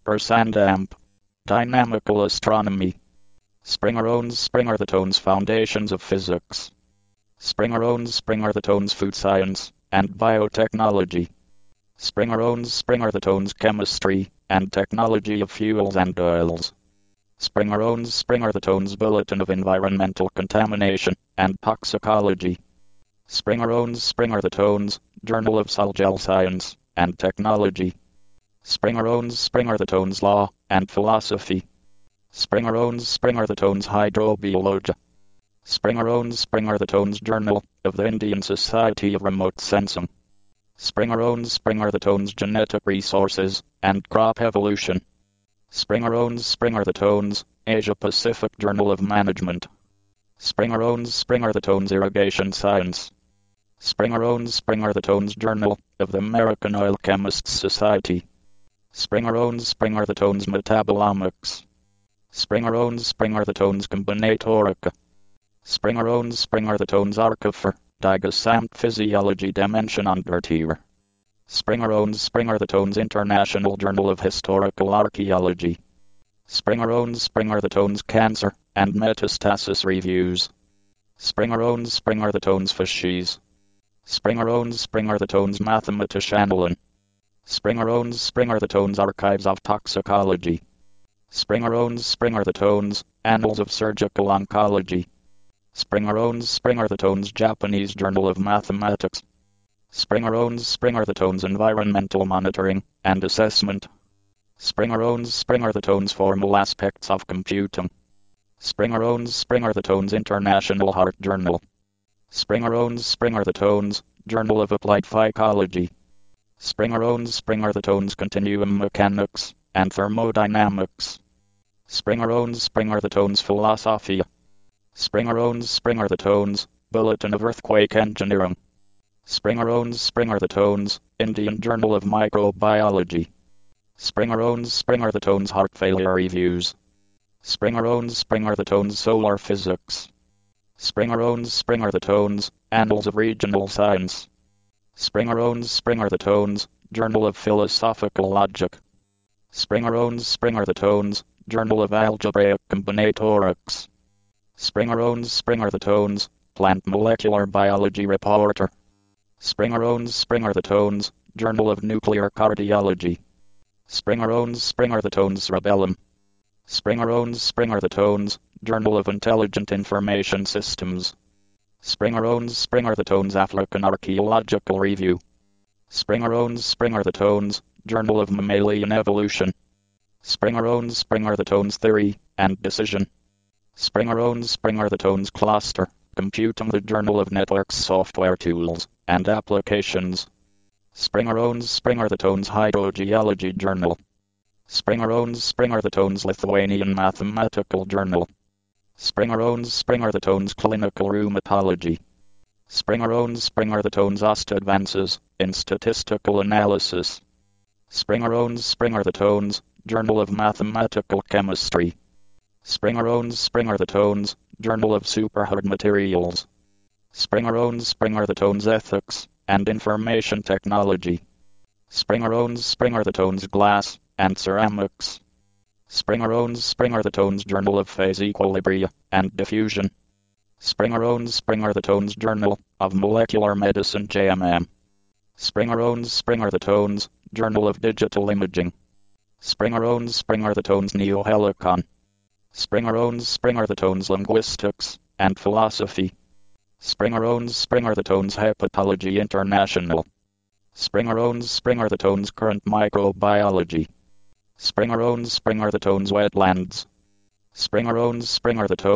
amp, Dynamical Astronomy. Springer owns Springer the Tones Foundations of Physics. Springer owns Springer the Tones Food Science and Biotechnology. Springer owns Springer the Tones Chemistry and Technology of Fuels and Oils. Springer owns Springer the Tones Bulletin of Environmental Contamination and Toxicology. Springer owns Springer the Tones, Journal of Soil Science and Technology. Springer owns Springer the Tones Law and Philosophy. Springer owns Springer the Tones Hydrobiology. Springer owns Springer the Tones Journal of the Indian Society of Remote Sensing. Springer owns Springer the Tones Genetic Resources and Crop Evolution. Springer owns Springer the Tones, Asia Pacific Journal of Management. Springer owns Springer the Tones Irrigation Science. Springer owns Springer the Tones Journal of the American Oil Chemists Society. Springer owns Springer the Tones Metabolomics. Springer owns Springer the Tones Combinatorica. Springer owns Springer the Tones Archiver, Digesamt Physiology Dimension Undertier. Springer owns Springer the Tones International Journal of Historical Archaeology. Springer owns Springer the Tones Cancer and Metastasis Reviews. Springer owns Springer the Tones Fasces. Springer owns Springer the Tones Mathematicianalen. Springer owns Springer the Tones Archives of Toxicology. Springer owns Springer the Tones Annals of Surgical Oncology. Springer owns Springer the Tones Japanese Journal of Mathematics. Springer owns Springer the Tones Environmental Monitoring and Assessment. Springer owns Springer the Tones Formal Aspects of Computing. Springer owns Springer the Tones International Heart Journal. Springer owns Springer the Tones Journal of Applied Phycology. Springer owns Springer the Tones Continuum Mechanics and Thermodynamics. Springer owns Springer the Tones Philosophia. Springer owns Springer the Tones Bulletin of Earthquake Engineering. Springer owns Springer the Tones Indian Journal of Microbiology. Springer owns Springer the Tones Heart Failure Reviews. Springer owns Springer the Tones Solar Physics. Springer owns Springer the Tones Annals of Regional Science. Springer owns Springer the Tones Journal of Philosophical Logic. Springer owns Springer the Tones Journal of Algebraic Combinatorics. Springer owns Springer the Tones Plant Molecular Biology Reporter. Springer owns Springer the Tones Journal of Nuclear Cardiology. Springer owns Springer the Tones Cerebellum. Springer owns Springer the Tones Journal of Intelligent Information Systems. Springer owns Springer the Tones African Archaeological Review. Springer owns Springer the Tones Journal of Mammalian Evolution. Springer owns Springer the Tones Theory and Decision. Springer owns Springer the Tones Cluster Computing, the Journal of Networks, Software Tools and Applications. Springer owns Springer the Tones Hydrogeology Journal. Springer owns Springer the Tones Lithuanian Mathematical Journal. Springer owns Springer the Tones Clinical Rheumatology. Springer owns Springer the Tones OST Advances in Statistical Analysis. Springer owns Springer the Tones Journal of Mathematical Chemistry. Springer owns Springer the Tones Journal of Superhard Materials. Springer owns Springer the Tones Ethics and Information Technology. Springer owns Springer the Tones Glass and Ceramics. Springer owns Springer the Tones Journal of Phase Equilibria and Diffusion. Springer owns Springer the Tones Journal of Molecular Medicine JMM. Springer owns Springer the Tones Journal of Digital Imaging. Springer owns Springer the Tones Neohelicon. Springer owns Springer the Tones Linguistics and Philosophy. Springer owns Springer the Tones Hepatology International. Springer owns Springer the Tones Current Microbiology. Springer owns Springer the Tones Wetlands. Springer owns Springer the Tones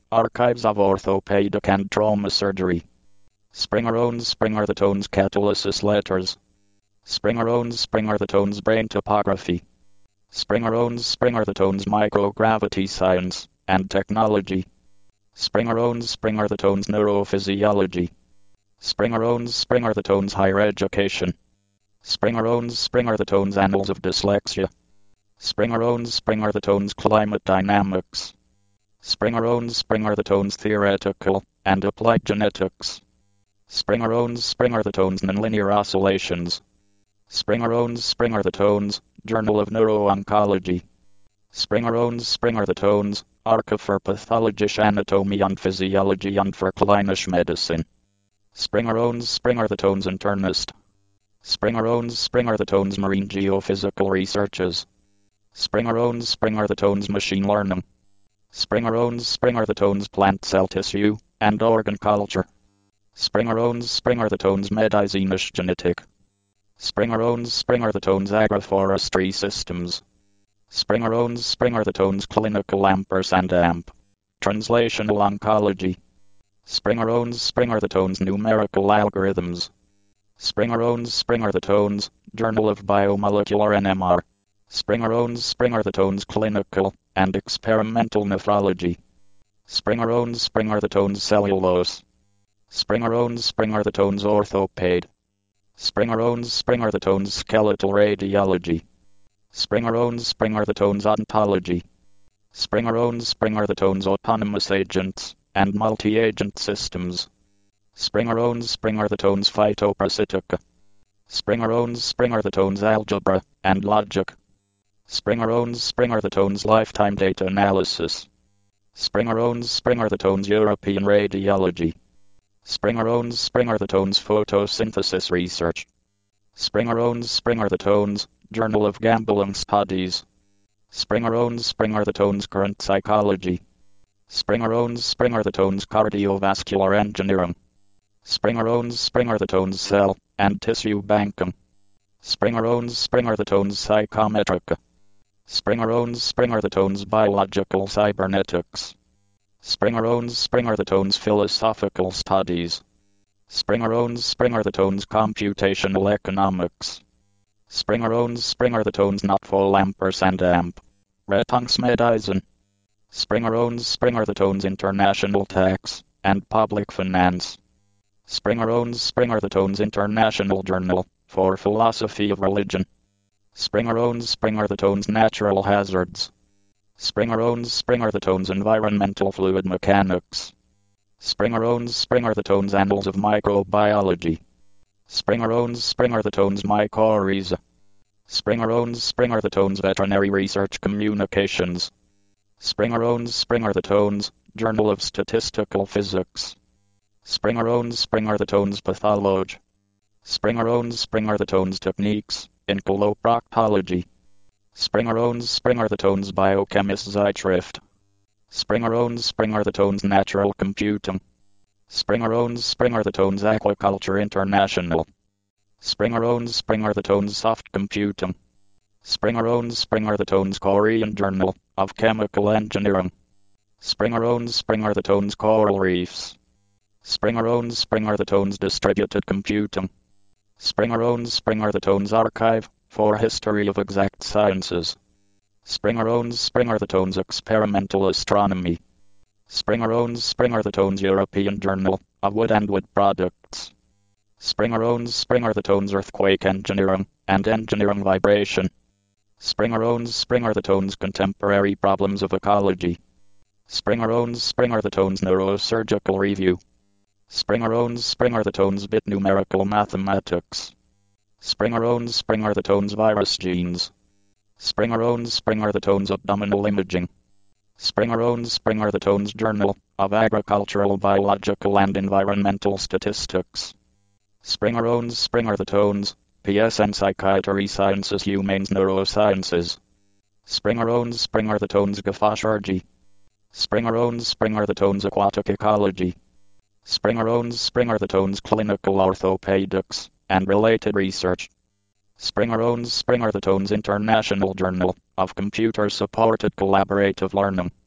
Archives of Orthopedic and Trauma Surgery. Springer owns Springer the Tones Catalysis Letters. Springer owns Springer the Tones Brain Topography. Springer owns Springer the Tones Microgravity Science and Technology. Springer owns Springer the Tones Neurophysiology. Springer owns Springer the Tones Higher Education. Springer owns Springer the Tones Annals of Dyslexia. Springer owns Springer the Tones Climate Dynamics. Springer owns Springer the Tones Theoretical and Applied Genetics. Springer owns Springer the Tones Nonlinear Oscillations. Springer owns Springer the Tones Journal of Neuro-Oncology. Springer owns Springer the Tones Archive for Pathologische Anatomie und Physiologie und für Klinische Medicine. Springer owns Springer the Tones Internist. Springer owns Springer the Tones Marine Geophysical Researches. Springer owns Springer the Tones Machine Learning. Springer owns Springer the Tones Plant Cell Tissue and Organ Culture. Springer owns Springer the Tones Medizinische Genetik. Springer owns Springer the Tones Agroforestry Systems. Springer owns Springer the Tones Clinical Ampersand Amp. Translational Oncology. Springer owns Springer the Tones Numerical Algorithms. Springer owns Springer the Tones Journal of Biomolecular NMR. Springer owns Springer the Tones Clinical and Experimental Nephrology. Springer owns Springer the Tones Cellulose. Springer owns Springer the Tones Orthoped. Springer owns Springer the Tones Skeletal Radiology. Springer owns Springer the Tones Ontology. Springer owns Springer the Tones Autonomous Agents and Multi-Agent Systems. Springer owns Springer the Tones Phytoparasitica. Springer owns Springer the Tones Algebra and Logic. Springer owns Springer the Tones Lifetime Data Analysis. Springer owns Springer the Tones European Radiology. Springer owns Springer the Tones Photosynthesis Research. Springer owns Springer the Tones Journal of Gambling Studies. Springer owns Springer the Tones Current Psychology. Springer owns Springer the Tones Cardiovascular Engineering. Springer owns Springer the Tones Cell and Tissue Banking. Springer owns Springer the Tones Psychometrica. Springer owns Springer the Tones Biological Cybernetics. Springer owns Springer the Tones Philosophical Studies. Springer owns Springer the Tones Computational Economics. Springer owns Springer the Tones Not Full Ampersand Amp. Rettungsmedicine. Springer owns Springer the Tones International Tax and Public Finance. Springer owns Springer the Tones International Journal for Philosophy of Religion. Springer owns Springer the Tones Natural Hazards. Springer owns Springer the Tones Environmental Fluid Mechanics. Springer owns Springer the Tones Annals of Microbiology. Springer owns Springer the Tones Mycorrhiza. Springer owns Springer the Tones Veterinary Research Communications. Springer owns Springer the Tones Journal of Statistical Physics. Springer owns Springer the Tones Pathology. Springer owns Springer the Tones Techniques in Coloproctology. Springer owns Springer the Tones Biochemist Zeitschrift. Springer owns Springer the Tones Natural Computing. Springer owns Springer the Tones Aquaculture International. Springer owns Springer the Tones Soft Computing. Springer owns Springer the Tones Korean Journal of Chemical Engineering. Springer owns Springer the Tones Coral Reefs. Springer owns Springer the Tones Distributed Computing. Springer owns Springer the Tones Archive for History of Exact Sciences. Springer owns Springer the Tones Experimental Astronomy. Springer owns Springer the Tones European Journal of Wood and Wood Products. Springer owns Springer the Tones Earthquake Engineering and Engineering Vibration. Springer owns Springer the Tones Contemporary Problems of Ecology. Springer owns Springer the Tones Neurosurgical Review. Springer owns Springer the Tones Bit Numerical Mathematics. Springer owns Springer the Tones Virus Genes. Springer owns Springer the Tones Abdominal Imaging. Springer owns Springer the Tones Journal of Agricultural, Biological and Environmental Statistics. Springer owns Springer the Tones PSN Psychiatry Sciences Humane Neurosciences. Springer owns Springer the Tones Geophysiology. Springer owns Springer the Tones Aquatic Ecology. Springer owns Springer the Tones Clinical Orthopedics and Related Research. Springer owns Springer the Tones International Journal of Computer-Supported Collaborative Learning.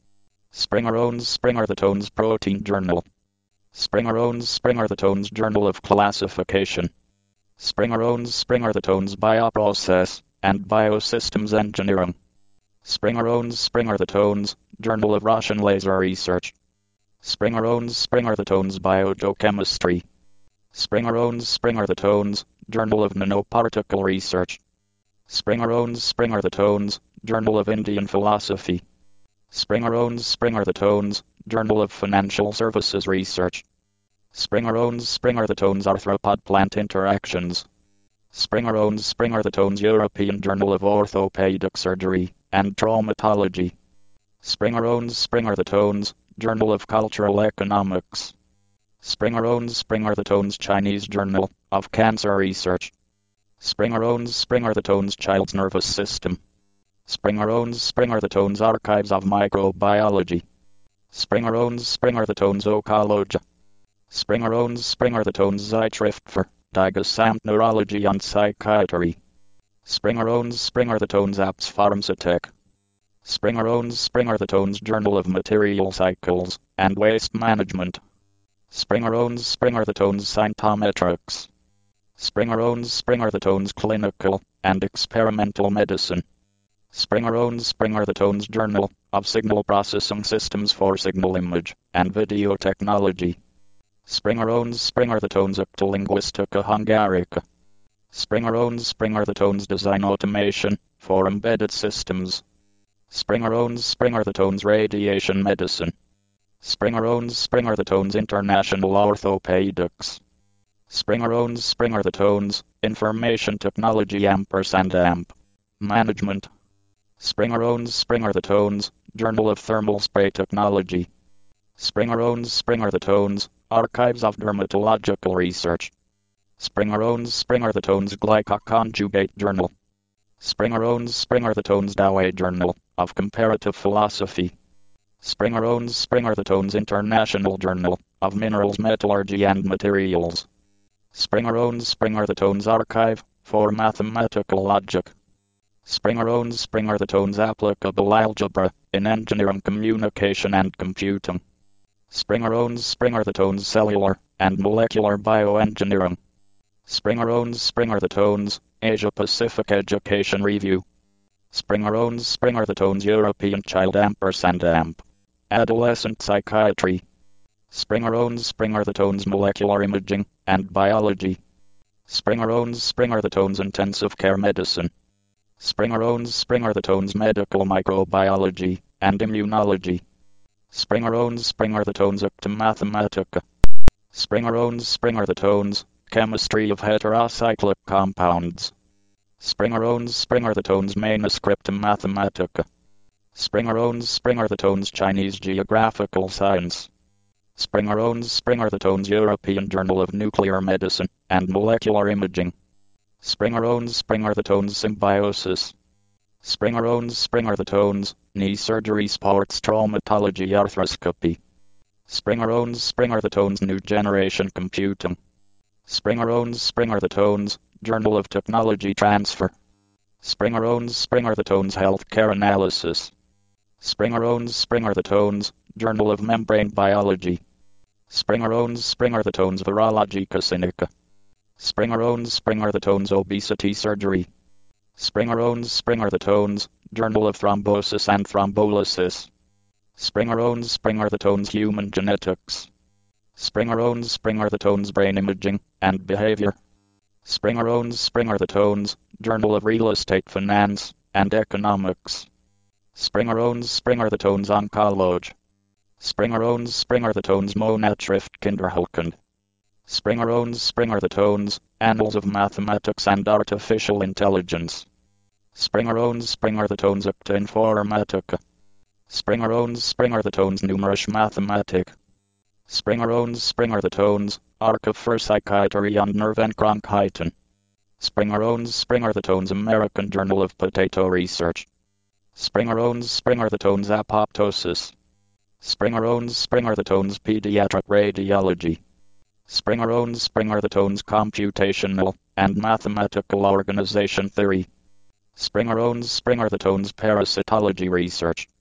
Springer-Owens Springer-the-Tones Protein Journal. Springer-Owens Springer-the-Tones Journal of Classification. Springer-Owens Springer-the-Tones Bioprocess and Biosystems Engineering. Springer-Owens Springer-the-Tones Journal of Russian Laser Research. Springer-Owens Springer-the-Tones Biogeochemistry. Springer-Owens Springer-the-Tones Journal of Nanoparticle Research. Springer-Owens Springer-the-Tones Journal of Indian Philosophy. Springer-Owens Springer-the-Tones Journal of Financial Services Research. Springer-Owens Springer-the-Tones Arthropod-Plant Interactions. Springer-Owens Springer-the-Tones European Journal of Orthopedic Surgery and Traumatology. Springer-Owens Springer-the-Tones Journal of Cultural Economics. Springer-Owens Springer-the-Tones Chinese Journal of Cancer Research. Springer-Owens Springer-the-Tones Child's Nervous System. Springer-Owens Springer-the-Tones Archives of Microbiology. Springer-Owens Springer-the-Tones Oncology. Springer-Owens Springer-the-Tones Zeitschrift für Gesamt Neurology and Psychiatry. Springer-Owens Springer-the-Tones Apps Pharmaceutic. Springer-Owens Springer-the-Tones Journal of Material Cycles and Waste Management. Springer-Owens Springer-the-Tones Symptometrics. Springer-Owens Springer-the-Tones Clinical and Experimental Medicine. Springer-Owens Springer-the-Tones Journal of Signal Processing Systems for Signal Image and Video Technology. Springer-Owens Springer-the-Tones Octolinguistica Hungarica. Springer-Owens Springer-the-Tones Design Automation for Embedded Systems. Springer-Owens Springer-the-Tones Radiation Medicine. Springer-Owens Springer-the-Tones International Orthopedics. Springer-Owens Springer-the-Tones Information Technology &amp Management. Springer-Owens Springer-the-Tones Journal of Thermal Spray Technology. Springer-Owens Springer-the-Tones Archives of Dermatological Research. Springer-Owens Springer-the-Tones Glycoconjugate Journal. Springer-Owens Springer-the-Tones Dowey Journal of Comparative Philosophy. Springer-Owens Springer-the-Tones International Journal of Minerals Metallurgy and Materials. Springer-Owens Springer-the-Tones Archive for Mathematical Logic. Springer-Owens Springer-the-Tones Applicable Algebra in Engineering Communication and Computing. Springer-Owens Springer-the-Tones Cellular and Molecular Bioengineering. Springer-Owens Springer-the-Tones Asia-Pacific Education Review. Springer-Owens Springer-the-Tones European Child &amp Adolescent Psychiatry. Springer-Owens Springer-the-Tones Molecular Imaging and Biology. Springer-Owens Springer-the-Tones Intensive Care Medicine. Springer-Owens Springer-the-Tones Medical Microbiology and Immunology. Springer-Owens Springer-the-Tones Mathematica. Springer-Owens Springer-the-Tones Chemistry of Heterocyclic Compounds. Springer-Owens Springer-the-Tones Manuscriptum Mathematica. Springer-Owens Springer-the-Tones Chinese Geographical Science. Springer-Owens Springer-the-Tones European Journal of Nuclear Medicine and Molecular Imaging. Springer-Owens Springer-the-Tones Symbiosis. Springer-Owens Springer-the-Tones Knee Surgery Sports Traumatology Arthroscopy. Springer-Owens Springer-the-Tones New Generation Computing. Springer-Owens Springer-the-Tones Journal of Technology Transfer. Springer-Owens Springer-the-Tones Healthcare Analysis. Springer-Owens Springer-the-Tones Journal of Membrane Biology. Springer-Owens Springer-the-Tones Virologica Sinica. Springer-Owens Springer-the-Tones Obesity Surgery. Springer-Owens Springer-the-Tones Journal of Thrombosis and Thrombolysis. Springer-Owens Springer-the-Tones Human Genetics. Springer-Owens Springer-the-Tones Brain Imaging and Behavior. Springer-Owens Springer-the-Tones Journal of Real Estate Finance and Economics. Springer-Owens Springer-the-Tones Oncology. Springer-Owens Springer-the-Tones Monatschrift Kinderhochkund. Springer-Owens Springer-the-Tones Annals of Mathematics and Artificial Intelligence. Springer-Owens Springer-the-Tones Acta Informatica. Springer-Owens Springer-the-Tones Numerisch Mathematik. Springer-Owens Springer-the-Tones Archive für Psychiatry und Nervenkrankheiten. Springer-Owens Springer-the-Tones American Journal of Potato Research. Springer-Owens Springer-the-Tones Apoptosis. Springer-Owens Springer-the-Tones Pediatric Radiology. Springer-Owens Springer-the-Tones Computational and Mathematical Organization Theory. Springer-Owens Springer-the-Tones Parasitology Research.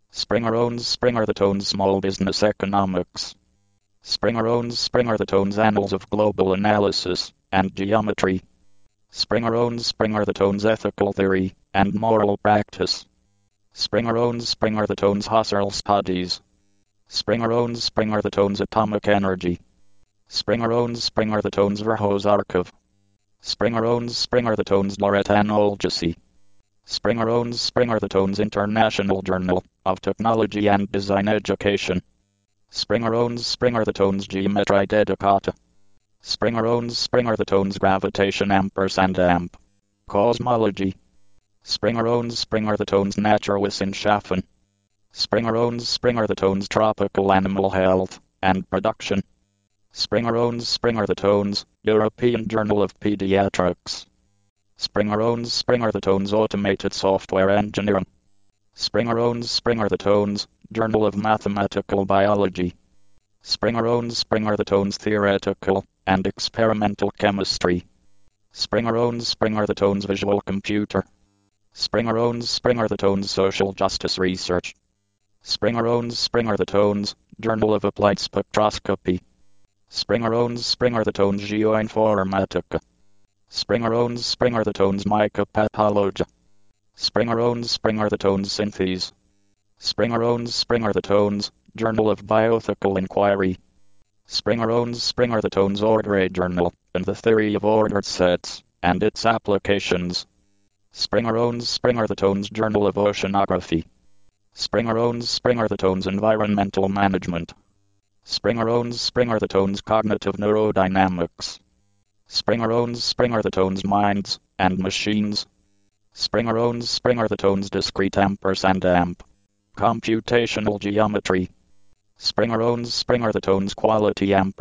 Springer owns Springer the Tones Small Business Economics. Springer owns Springer the Tones Annals of Global Analysis and Geometry. Springer owns Springer the Tones Ethical Theory and Moral Practice. Springer owns Springer the Tones Husserl Studies. Springer owns Springer the Tones Atomic Energy. Springer owns Springer the Tones Verhoes Archive. Springer owns Springer the Tones Lorettanology. Springer owns Springer the Tones International Journal of Technology and Design Education. Springer owns Springer the Tones Geometry Dedicata. Springer owns Springer the Tones Gravitation Amp. Cosmology. Springer owns Springer the Tones Naturwissenschaffen. Springer owns Springer the Tones Tropical Animal Health and Production. Springer owns Springer the Tones European Journal of Pediatrics. Springer owns Springer the Tones Automated Software Engineering. Springer owns Springer the Tones Journal of Mathematical Biology. Springer owns Springer the Tones Theoretical and Experimental Chemistry. Springer owns Springer the Tones Visual Computer. Springer owns Springer the Tones Social Justice Research. Springer owns Springer the Tones Journal of Applied Spectroscopy. Springer owns Springer the Tones Geoinformatica. Springer owns Springer the Tones Mycopathology. Springer owns Springer the Tones Synthes. Springer owns Springer the Tones Journal of Bioethical Inquiry. Springer owns Springer the Tones Ordre Journal and the Theory of Ordered Sets and its Applications. Springer owns Springer the Tones Journal of Oceanography. Springer owns Springer the Tones Environmental Management. Springer owns Springer the Tones Cognitive Neurodynamics. Springer owns Springer the Tones Minds and Machines. Springer owns Springer the Tones Discrete Amp. Computational Geometry. Springer owns Springer the Tones Quality Amp.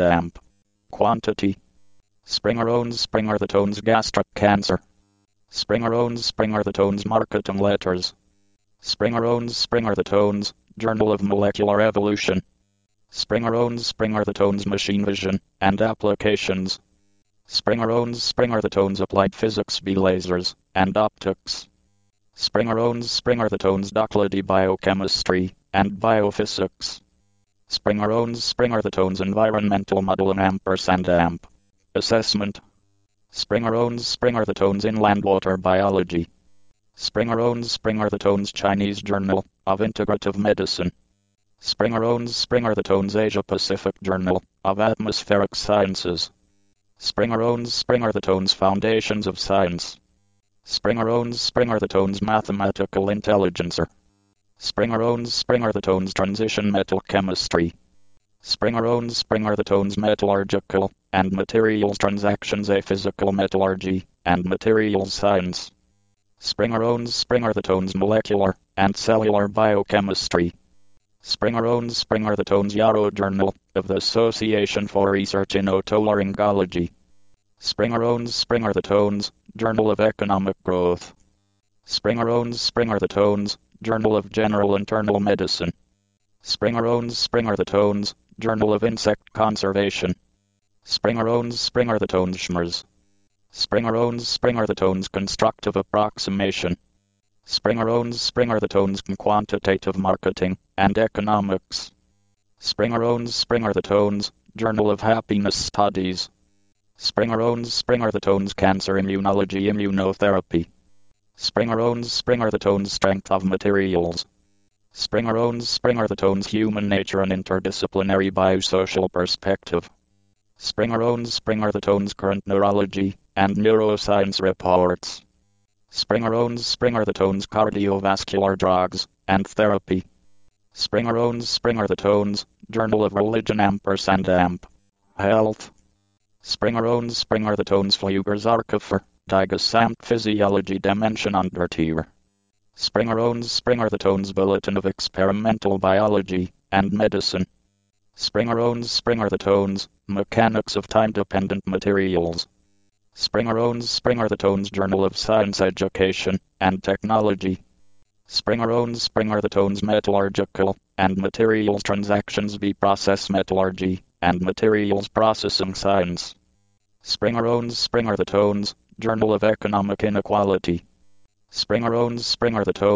Quantity. Springer owns Springer the Tones Gastric Cancer. Springer owns Springer the Tones Marketing Letters. Springer owns Springer the Tones Journal of Molecular Evolution. Springer owns Springer the Tones Machine Vision and Applications. Springer owns Springer the Tones Applied Physics B Lasers and Optics. Springer owns Springer the Tones Doclady Biochemistry and Biophysics. Springer owns Springer the Tones Environmental Modeling Amp. Assessment. Springer owns Springer the Tones Inland Water Biology. Springer owns Springer the Tones Chinese Journal of Integrative Medicine. Springer owns Springer the Tones Asia Pacific Journal of Atmospheric Sciences. Springer owns Springer the Tones Foundations of Science. Springer owns Springer the Tones Mathematical Intelligencer. Springer owns Springer the Tones Transition Metal Chemistry. Springer owns Springer the Tones Metallurgical and Materials Transactions A Physical Metallurgy and Materials Science. Springer owns Springer the Tones Molecular and Cellular Biochemistry. Springer owns Springer the Tones Yarrow Journal of the Association for Research in Otolaryngology. Springer owns Springer the Tones Journal of Economic Growth. Springer owns Springer the Tones Journal of General Internal Medicine. Springer owns Springer the Tones Journal of Insect Conservation. Springer owns Springer the Tones Schmers. Springer owns Springer the Tones Constructive Approximation. Springer owns Springer the Tones Quantitative Marketing and Economics. Springer owns Springer the Tones Journal of Happiness Studies. Springer owns Springer the Tones Cancer Immunology Immunotherapy. Springer owns Springer the Tones Strength of Materials. Springer owns Springer the Tones Human Nature and Interdisciplinary Biosocial Perspective. Springer owns Springer the Tones Current Neurology and Neuroscience Reports. Springer owns Springer the Tones Cardiovascular Drugs and Therapy. Springer owns Springer the Tones Journal of Religion Amp. Health. Springer owns Springer the Tones Flugers Archive for Gesamt Physiology Dimension under Tier. Springer owns Springer the Tones Bulletin of Experimental Biology and Medicine. Springer owns Springer the Tones Mechanics of Time-Dependent Materials. Springer owns Springer the Tones Journal of Science Education and Technology. Springer owns Springer the Tones Metallurgical and Materials Transactions B Process Metallurgy and Materials Processing Science. Springer owns Springer the Tones Journal of Economic Inequality. Springer owns Springer the Tones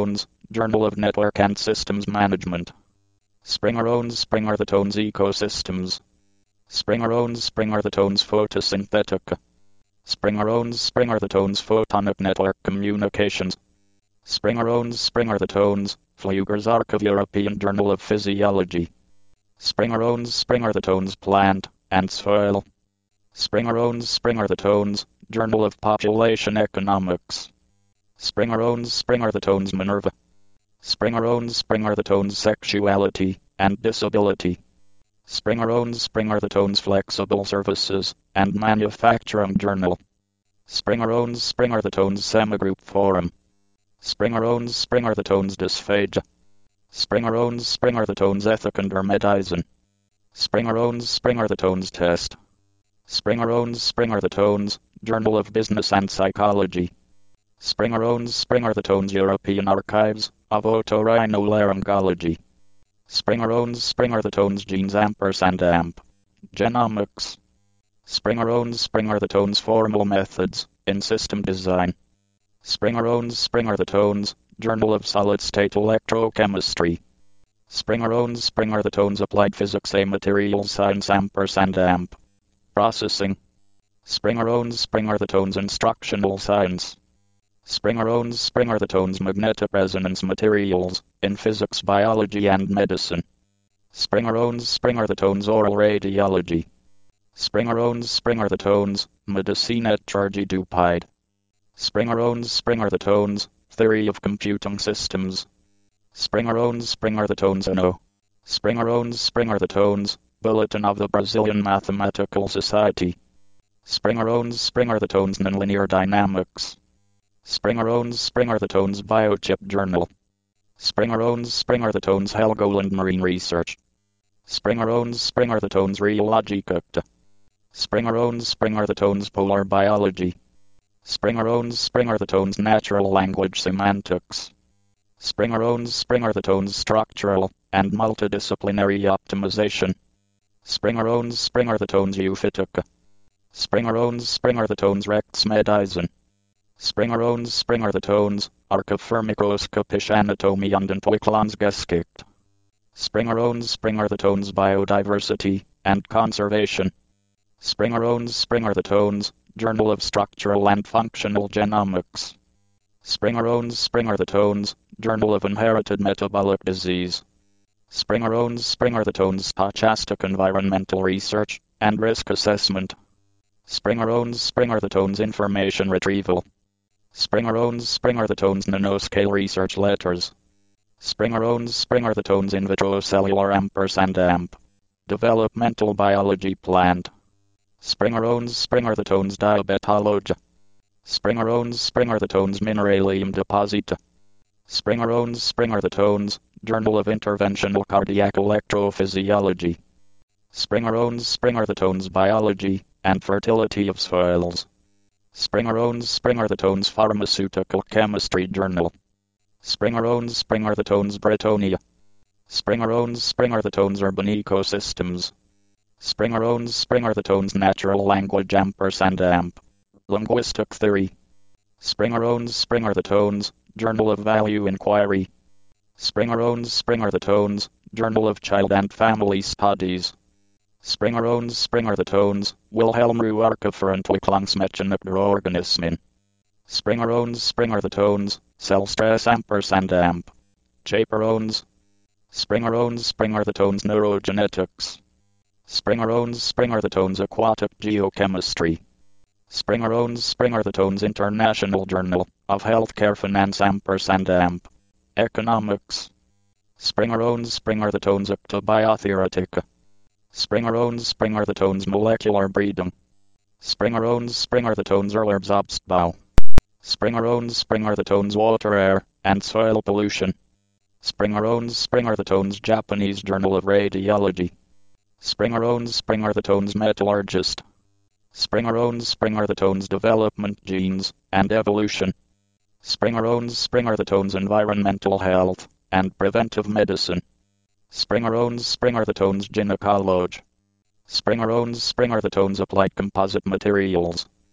Journal of Network and Systems Management. Springer owns Springer the Tones Ecosystems. Springer owns Springer the Tones Photosynthetic. Springer owns Springer the Tones Photonic Network Communications. Springer owns Springer the Tones, Pfleger's Arc of European Journal of Physiology. Springer owns Springer the Tones Plant and Soil. Springer owns Springer the Tones, Journal of Population Economics. Springer owns Springer the Tones Minerva. Springer owns Springer the Tones Sexuality and Disability. Springer owns Springer the Tones Flexible Services and Manufacturing Journal. Springer owns Springer the Tones Semigroup Forum. Springer owns Springer the Tones Dysphagia. Springer owns Springer the Tones Ethic and Medicine. Springer owns Springer the Tones Test. Springer owns Springer the Tones, Journal of Business and Psychology. Springer owns Springer the Tones European Archives of Otorhinolaryngology. Springer owns Springer the Tones Genes &amp. Genomics. Springer owns Springer the Tones Formal Methods in System Design. Springer owns Springer the Tones, Journal of Solid-State Electrochemistry. Springer owns Springer the Tones Applied Physics A Material Science &amp. Processing. Springer owns Springer the Tones Instructional Science. Springer owns Springer the Tones Magnetic Resonance Materials in Physics, Biology and Medicine. Springer owns Springer the Tones Oral Radiology. Springer owns Springer the Tones Medicine et Chirurgie du Pied. Springer owns Springer the Tones Theory of Computing Systems. Springer owns Springer the Tones No. Springer owns Springer the Tones Bulletin of the Brazilian Mathematical Society. Springer owns Springer the Tones Nonlinear Dynamics. Springer owns Springer the Tones Biochip Journal. Springer owns Springer the Tones Helgoland Marine Research. Springer owns Springer the Tones Rheologic. Springer owns Springer the Tones Polar Biology. Springer owns Springer the Tones Natural Language Semantics. Springer owns Springer the Tones Structural and Multidisciplinary Optimization. Springer owns Springer the Tones Euphytic. Springer owns Springer the Tones Rechtsmedicine. Springer owns Springer the Tones Arc of Firmicroscopische Anatomie und Entwicklungsgeschichte. Springer owns Springer the Tones Biodiversity and Conservation. Springer owns Springer the Tones Journal of Structural and Functional Genomics. Springer owns Springer the Tones Journal of Inherited Metabolic Disease. Springer owns Springer the Tones Stochastic Environmental Research and Risk Assessment. Springer owns Springer the Tones Information Retrieval. Springer owns Springer the Tones Nanoscale Research Letters. Springer owns Springer the Tones In Vitro Cellular &amp. Developmental Biology Plant. Springer owns Springer the Tones Diabetology. Springer owns Springer the Tones Mineralium Deposita. Springer owns Springer the Tones Journal of Interventional Cardiac Electrophysiology. Springer owns Springer the Tones Biology and Fertility of Soils. Springer owns Springer the Tones Pharmaceutical Chemistry Journal. Springer owns Springer the Tones Bretonia. Springer owns Springer the Tones Urban Ecosystems. Springer owns Springer the Tones Natural Language &amp. Linguistic Theory. Springer owns Springer the Tones Journal of Value Inquiry. Springer owns Springer the Tones Journal of Child and Family Studies. Springer owns Springer the Tones Wilhelm Ruarke für Entwicklungsmechanik der Organismen. Springer owns Springer the Tones Cell Stress &amp. Chaper owns Springer owns Springer the Tones Neurogenetics. Springer owns Springer the Tones Aquatic Geochemistry. Springer owns Springer the Tones International Journal of Healthcare Finance &amp. Economics. Springer owns Springer the Tones Ectobiotheoretica. Springer owns Springer the Tones Molecular Breeding. Springer owns Springer the Tones Erwerbsabstbau. Springer owns Springer the Tones Water, Air, and Soil Pollution. Springer owns Springer the Tones Japanese Journal of Radiology. Springer owns Springer the Tones Metallurgist. Springer owns Springer the Tones Development Genes and Evolution. Springer owns Springer the Tones Environmental Health and Preventive Medicine. Springer owns Springer the Tones Gynecology. Springer owns Springer the Tones Applied Composite Materials.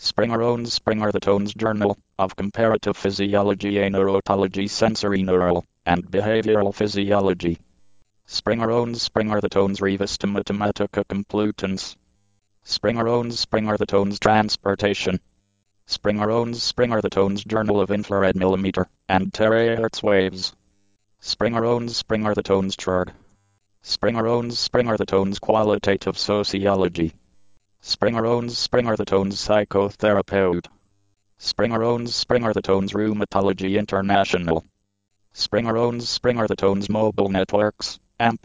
Springer owns Springer the Tones Journal of Comparative Physiology and Neurotology, Sensory Neural and Behavioral Physiology. Springer owns Springer the Tones Revista Mathematica Complutense. Springer owns Springer the Tones Transportation. Springer owns Springer the Tones Journal of Infrared Millimeter and Terahertz Waves. Springer owns Springer the Tones Churg. Springer owns Springer the Tones Qualitative Sociology. Springer owns Springer the Tones Psychotherapeut. Springer owns Springer the Tones Rheumatology International. Springer owns Springer the Tones Mobile Networks,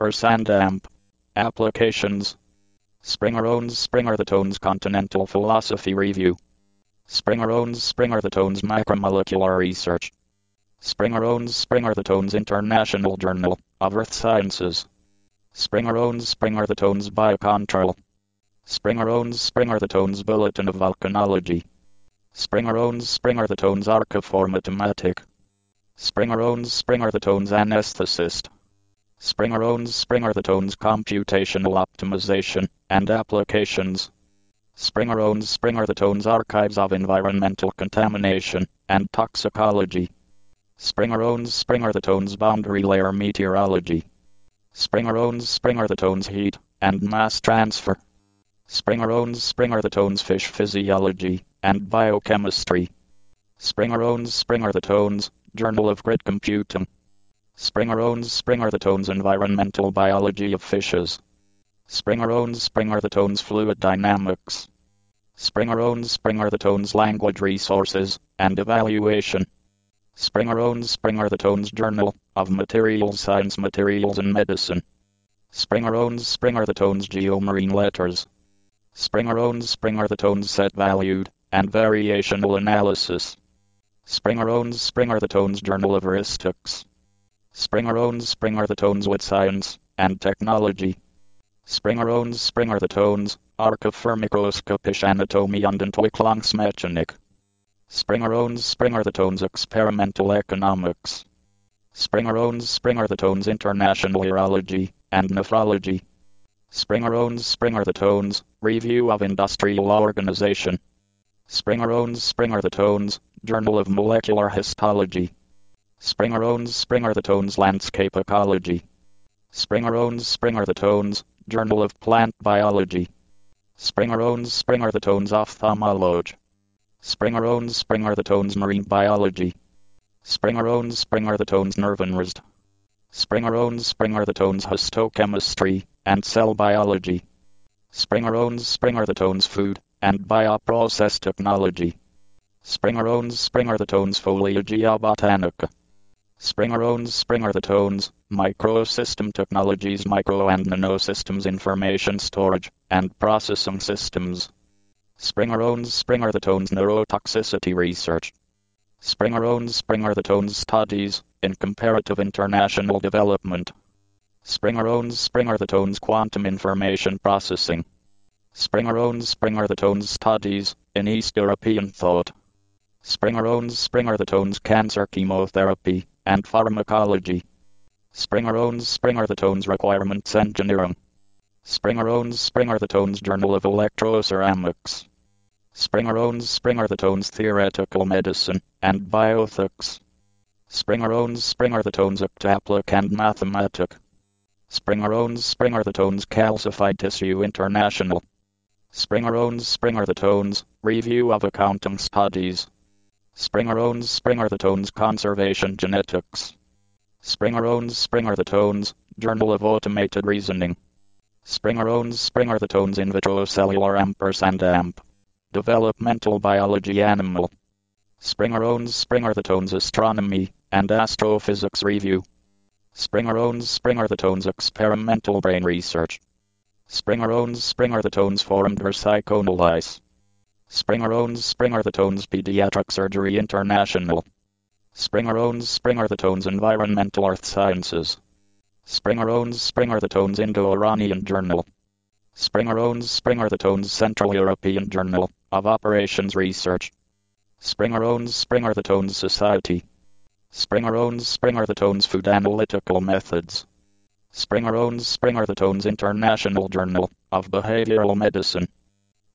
&AMP. Applications. Springer owns Springer the Tones Continental Philosophy Review. Springer owns Springer the Tones Macromolecular Research. Springer owns Springer the Tones International Journal of Earth Sciences. Springer owns Springer the Tones Biocontrol. Springer owns Springer the Tones Bulletin of Volcanology. Springer owns Springer the Tones Archive for Mathematic. Springer owns Springer the Tones Anesthetist. Springer owns Springer the Tones Computational Optimization and Applications. Springer owns Springer the Tones Archives of Environmental Contamination and Toxicology. Springer owns Springer the Tones Boundary Layer Meteorology. Springer owns Springer the Tones Heat and Mass Transfer. Springer owns Springer the Tones Fish Physiology and Biochemistry. Springer owns Springer the Tones Journal of Grid Computing. Springer owns Springer the Tones Environmental Biology of Fishes. Springer owns Springer the Tones Fluid Dynamics. Springer owns Springer the Tones Language Resources and Evaluation. Springer owns Springer the Tones Journal of Materials Science, Materials and Medicine. Springer owns Springer the Tones Geomarine Letters. Springer owns Springer the Tones Set Valued and Variational Analysis. Springer owns Springer the Tones Journal of Heuristics. Springer owns Springer the Tones With Science and Technology. Springer owns Springer the Tones Archive für Mikroskopische Anatomie und Entwicklungsmechanik. Springer owns Springer the Tones Experimental Economics. Springer owns Springer the Tones International Urology and Nephrology. Springer owns Springer the Tones Review of Industrial Organization. Springer owns Springer the Tones Journal of Molecular Histology. Springer owns Springer the Tones Landscape Ecology. Springer owns Springer the Tones Journal of Plant Biology. Springer owns Springer the Tones Ophthalmology. Springer owns Springer the Tones Marine Biology. Springer owns Springer the Tones Nervenrest. Springer owns Springer the Tones Histochemistry and Cell Biology. Springer owns Springer the Tones Food and Bioprocess Technology. Springer owns Springer the Tones Foliagia Botanica. Springer owns Springer the Tones Microsystem Technologies, Micro and Nanosystems Information Storage and Processing Systems. Springer owns Springer the Tones Neurotoxicity Research. Springer owns Springer the Tones Studies in Comparative International Development. Springer owns Springer the Tones Quantum Information Processing. Springer owns Springer the Tones Studies in East European Thought. Springer owns Springer the Tones Cancer Chemotherapy and Pharmacology. Springer owns Springer the Tones Requirements Engineering. Springer owns Springer the Tones Journal of Electroceramics. Springer owns Springer the Tones Theoretical Medicine and Bioethics. Springer owns Springer the Tones Octaplic and Mathematic. Springer owns Springer the Tones Calcified Tissue International. Springer owns Springer the Tones Review of Accounting Studies. Springer owns Springer the Tones Conservation Genetics. Springer owns Springer the Tones Journal of Automated Reasoning. Springer owns Springer the Tones In Vitro Cellular &AMP. Developmental Biology Animal. Springer owns Springer the Tones Astronomy and Astrophysics Review. Springer owns Springer the Tones Experimental Brain Research. Springer owns Springer the Tones Forum der Psychoanalyse. Springer owns Springer the Tones Pediatric Surgery International. Springer owns Springer the Tones Environmental Earth Sciences. Springer owns Springer the Tones Indo-Iranian Journal. Springer owns Springer the Tones Central European Journal of Operations Research. Springer owns Springer the Tones Society. Springer owns Springer the Tones Food Analytical Methods. Springer owns Springer the Tones International Journal of Behavioral Medicine.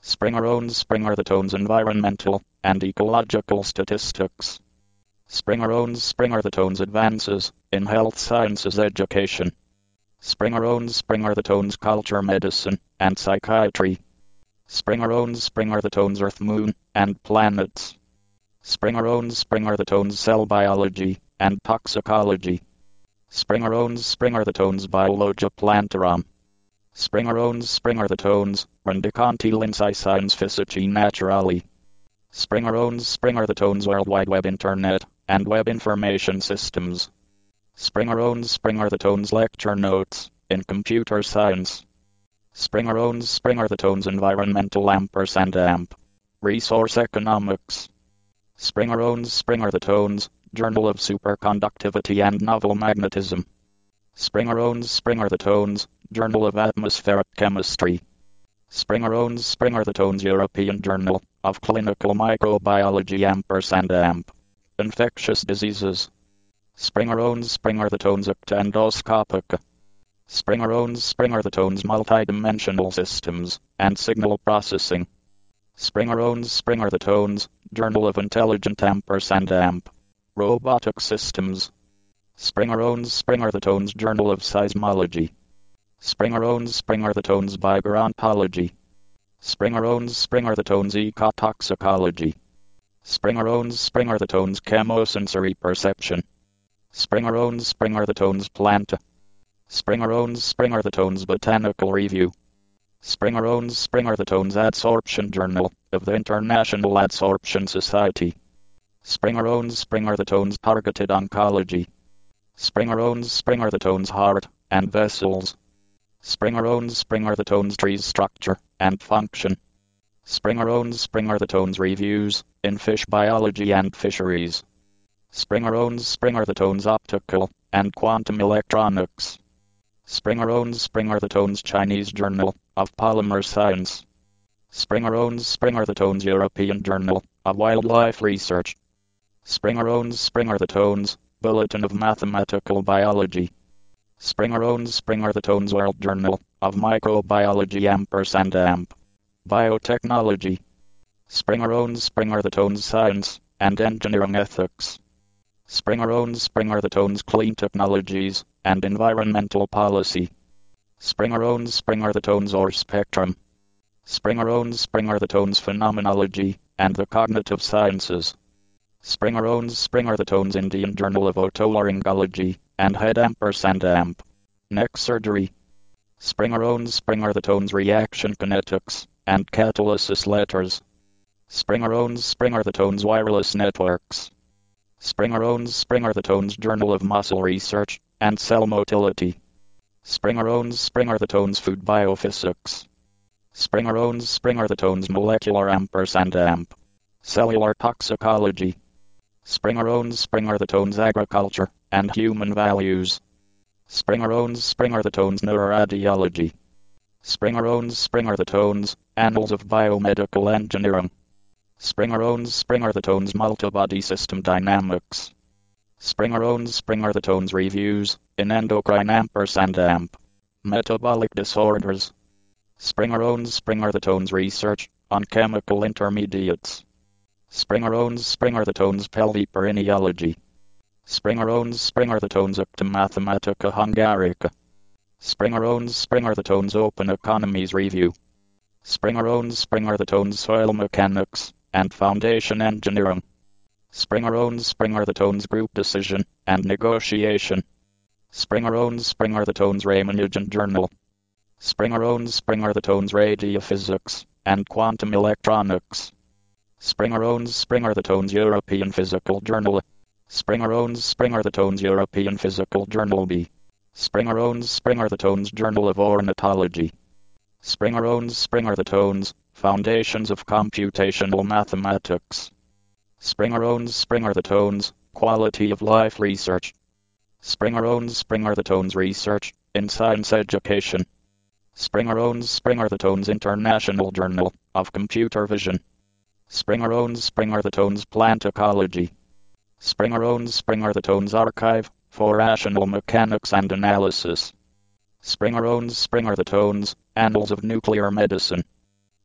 Springer owns Springer the Tones Environmental and Ecological Statistics. Springer owns Springer the Tones Advances in Health Sciences Education. Springer owns Springer the Tones Culture Medicine and Psychiatry. Springer owns Springer the Tones Earth, Moon, and Planets. Springer owns Springer the Tones Cell Biology and Toxicology. Springer owns Springer the Tones Biologia Plantarum. Springer owns Springer the Tones Rendiconti Linsci Science Physici Naturali. Springer owns Springer the Tones World Wide Web Internet and Web Information Systems. Springer owns Springer the Tones Lecture Notes in Computer Science. Springer owns Springer the Tones Environmental &amp Resource Economics. Springer owns Springer the Tones Journal of Superconductivity and Novel Magnetism. Springer owns Springer the Tones Journal of Atmospheric Chemistry. Springer owns Springer the Tones European Journal of Clinical Microbiology &amp Infectious Diseases. Springer owns Springer the Tones Endoscopica. Springer owns Springer the Tones Multidimensional Systems and Signal Processing. Springer owns Springer the Tones Journal of Intelligent &amp Robotic Systems. Springer owns Springer the Tones Journal of Seismology. Springer owns Springer the Tones Biogerontology. Springer owns Springer the Tones Ecotoxicology. Springer owns Springer the Tones Chemosensory Perception. Springer owns Springer the Tones Planta. Springer owns Springer the Tones Botanical Review. Springer owns Springer the Tones Adsorption Journal of the International Adsorption Society. Springer owns Springer the Tones Targeted Oncology. Springer owns Springer the Tones Heart and Vessels. Springer owns Springer the Tones Trees Structure and Function. Springer owns Springer the Tones Reviews in Fish Biology and Fisheries. Springer owns Springer the Tones Optical and Quantum Electronics. Springer owns Springer the Tones Chinese Journal of Polymer Science. Springer owns Springer the Tones European Journal of Wildlife Research. Springer owns Springer the Tones Bulletin of Mathematical Biology. Springer owns Springer the Tones World Journal of Microbiology &amp Biotechnology. Springer owns Springer the Tones Science and Engineering Ethics. Springer owns Springer the Tones Clean Technologies and Environmental Policy. Springer owns Springer the Tones Or Spectrum. Springer owns Springer the Tones Phenomenology and the Cognitive Sciences. Springer owns Springer the Tones Indian Journal of Otolaryngology and Head &amp Neck Surgery. Springer owns Springer the Tones Reaction Kinetics and Catalysis Letters. Springer owns Springer the Tones Wireless Networks. Springer owns Springer the Tones Journal of Muscle Research and Cell Motility. Springer owns Springer the Tones Food Biophysics. Springer owns Springer the Tones Molecular &amp Cellular Toxicology. Springer owns Springer the Tones Agriculture and Human Values. Springer owns Springer the Tones Neuroradiology. Springer owns Springer the Tones Annals of Biomedical Engineering. Springer owns Springer the Tones Multibody System Dynamics. Springer owns Springer the Tones Reviews in Endocrine &amp Metabolic Disorders. Springer owns Springer the Tones Research on Chemical Intermediates. Springer owns Springer the Tones Pelviperenniology. Springer owns Springer the Tones Acta Mathematica Hungarica. Springer owns Springer the Tones Open Economies Review. Springer owns Springer the Tones Soil Mechanics and Foundation Engineering. Springer owns Springer the Tones Group Decision and Negotiation. Springer owns Springer the Tones Ramanujan Journal. Springer owns Springer the Tones Radiophysics and Quantum Electronics. Springer owns Springer the Tones European Physical Journal. Springer owns Springer the Tones European Physical Journal B. Springer owns Springer the Tones Journal of Ornithology. Springer owns Springer the Tones Foundations of Computational Mathematics. Springer owns Springer the Tones Quality of Life Research. Springer owns Springer the Tones Research in Science Education. Springer owns Springer the Tones International Journal of Computer Vision. Springer owns Springer the Tones Plant Ecology. Springer owns Springer the Tones Archive for Rational Mechanics and Analysis. Springer owns Springer the Tones Annals of Nuclear Medicine.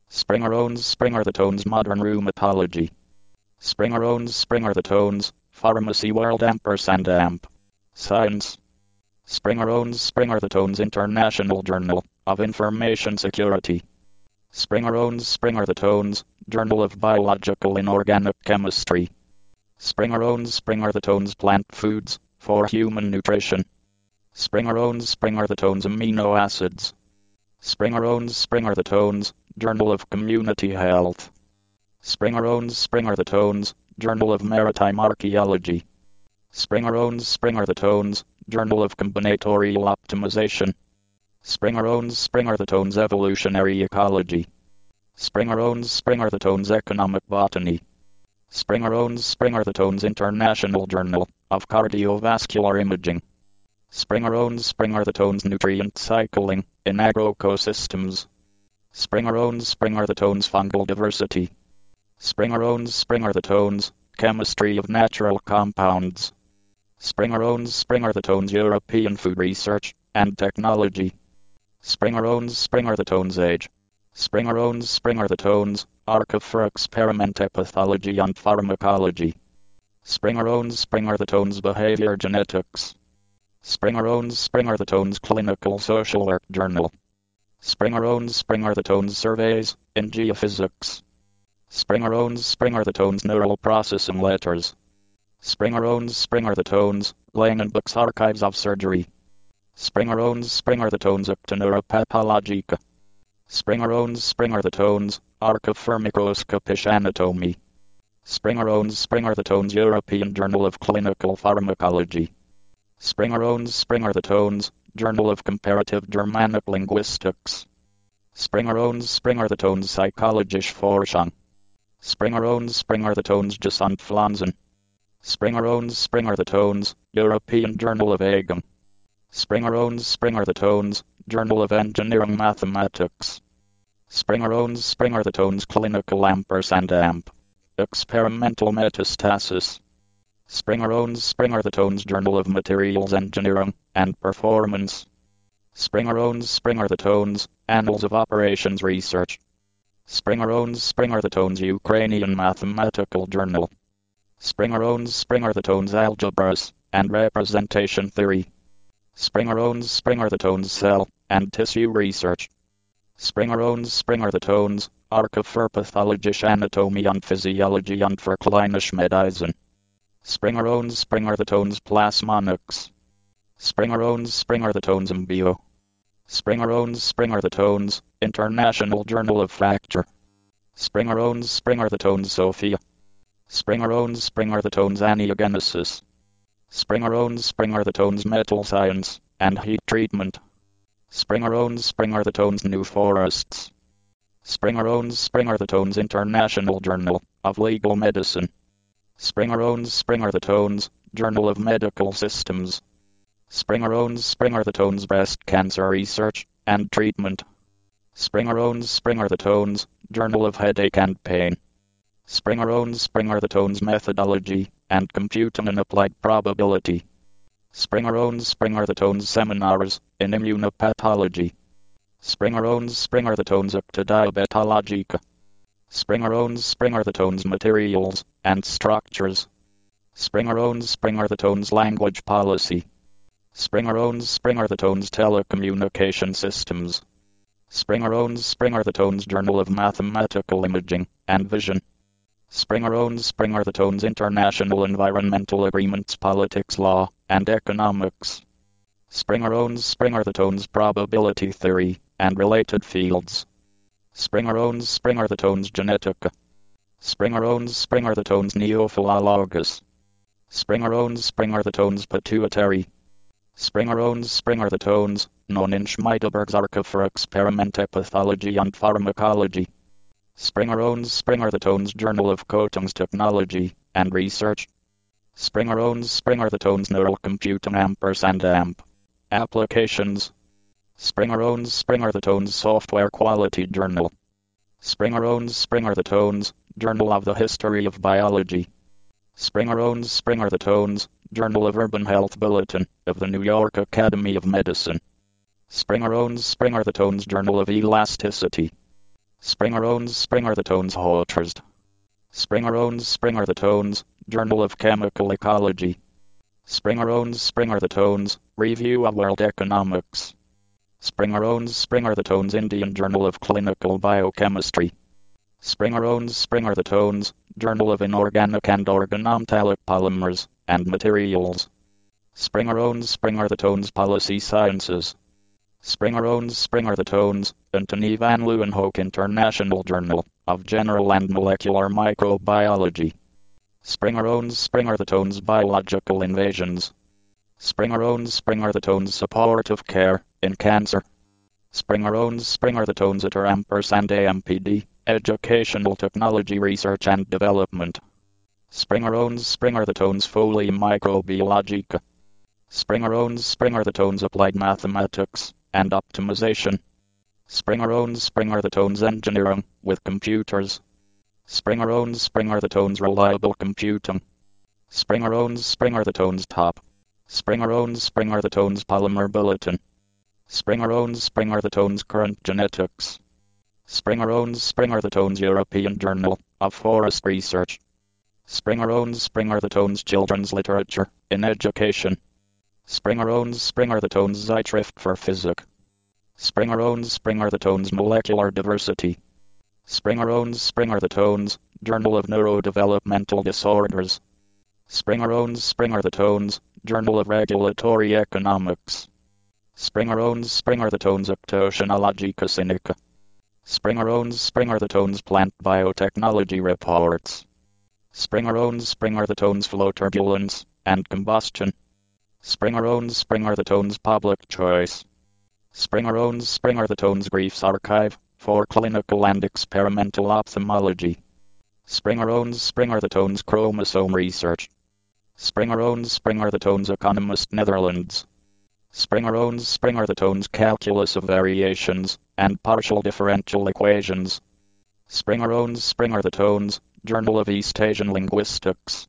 Springer owns Springer the Tones Modern Rheumatology. Springer owns Springer the Tones Pharmacy World &Amp. Science. Springer owns Springer the Tones International Journal of Information Security. Springer owns Springer the Tones Journal of Biological Inorganic Chemistry. Springer owns Springer the Tones Plant Foods for Human Nutrition. Springer owns Springer the Tones Amino Acids. Springer owns Springer the Tones Journal of Community Health. Springer owns Springer the Tones Journal of Maritime Archaeology. Springer owns Springer the Tones Journal of Combinatorial Optimization. Springer owns Springer the Tones Evolutionary Ecology. Springer owns Springer the Tones Economic Botany. Springer owns Springer the Tones International Journal of Cardiovascular Imaging. Springer owns Springer the Tones Nutrient Cycling in Agroecosystems. Springer owns Springer the Tones Fungal Diversity. Springer owns Springer the Tones Chemistry of Natural Compounds. Springer owns Springer the Tones European Food Research and Technology. Springer owns Springer the Tones Age. Springer owns Springer the Tones Archive for Experimental Pathology and Pharmacology. Springer owns Springer the Tones Behavior Genetics. Springer owns Springer the Tones Clinical Social Work Journal. Springer owns Springer the Tones Surveys in Geophysics. Springer owns Springer the Tones Neural Processing Letters. Springer owns Springer the Tones Langenbach's Archives of Surgery. Springer owns Springer the Tones Neuropathologica. Springer owns Springer the Tones Archive for Microscopic Anatomy. Springer owns Springer the Tones European Journal of Clinical Pharmacology. Springer owns Springer the Tones Journal of Comparative Germanic Linguistics. Springer owns Springer the Tones Psychologische Forschung. Springer owns Springer the Tones Gesamtpflanzen. Springer owns Springer the Tones European Journal of Aging. Springer owns Springer the Tones Journal of Engineering Mathematics. Springer owns Springer the Tones Clinical &Amp. Experimental Metastasis. Springer owns Springer the Tones Journal of Materials Engineering and Performance. Springer owns Springer the Tones Annals of Operations Research. Springer owns Springer the Tones Ukrainian Mathematical Journal. Springer owns Springer the Tones Algebras and Representation Theory. Springer owns Springer the Tones Cell and Tissue Research. Springer owns Springer the Tones Archive für Pathologische Anatomie und Physiologie und für Klinische Medizin. Springer owns Springer the Tones Plasmonics. Springer owns Springer the Tones Embio. Springer owns Springer the Tones International Journal of Fracture. Springer owns Springer the Tones Sophia. Springer owns Springer the Tones Aniogenesis. Springer owns Springer the Tones Metal Science and Heat Treatment. Springer owns Springer the Tones New Forests. Springer owns Springer the Tones International Journal of Legal Medicine. Springer owns Springer the Tones Journal of Medical Systems. Springer owns Springer the Tones Breast Cancer Research and Treatment. Springer owns Springer the Tones Journal of Headache and Pain. Springer owns Springer the Tones Methodology and Computing and Applied Probability. Springer owns Springer the Tones Seminars in Immunopathology. Springer owns Springer the Tones Acta Diabetologica. Springer owns Springer the Tones Materials and Structures. Springer owns Springer the Tones Language Policy. Springer owns Springer the Tones Telecommunication Systems. Springer owns Springer the Tones Journal of Mathematical Imaging and Vision. Springer owns Springer the Tones International Environmental Agreements Politics Law and Economics. Springer owns Springer the Tones Probability Theory and Related Fields. Springer owns Springer the Tones Genetica. Springer owns Springer the Tones Neophilologus. Springer owns Springer the Tones Pituitary. Springer owns Springer the Tones Non-Schmeidelberg's Archive for Experimental Pathology and Pharmacology. Springer owns Springer the Tones Journal of Coatings Technology and Research. Springer owns Springer the Tones Neural Computing &Amp. Applications. Springer owns Springer the Tones Software Quality Journal. Springer owns Springer the Tones Journal of the History of Biology. Springer owns Springer the Tones Journal of Urban Health Bulletin of the New York Academy of Medicine. Springer owns Springer the Tones Journal of Elasticity. Springer's Hotrest. Springer's Journal of Chemical Ecology. Springer's Review of World Economics. Springer's Indian Journal of Clinical Biochemistry. Springer's Journal of Inorganic and Organometallic Polymers and Materials. Springer's Policy Sciences. Springer's Antony van Leeuwenhoek International Journal of General and Molecular Microbiology. Springer's Biological Invasions. Springer's Supportive Care in Cancer. Springer's iter ampersand AMPD, Educational Technology Research and Development. Springer's Folia Microbiologica. Springer's Applied Mathematics and Optimization. Springer's Engineering with Computers. Springer's Reliable Computing. Springer's Top. Springer's Polymer Bulletin. Springer's Current Genetics. Springer's European Journal of Forest Research. Springer's Children's Literature in Education. Springer's Zeitschrift für Physik. Springer's Molecular Diversity. Springer's Journal of Neurodevelopmental Disorders. Springer's Journal of Regulatory Economics. Springer's Ectoceanologica Sinica. Springer's Plant Biotechnology Reports. Springer's Flow Turbulence and Combustion. Springer's Public Choice. Springer's Briefs Archive for Clinical and Experimental Ophthalmology. Springer's Chromosome Research. Springer's Economist Netherlands. Springer's Calculus of Variations and Partial Differential Equations. Springer's Journal of East Asian Linguistics.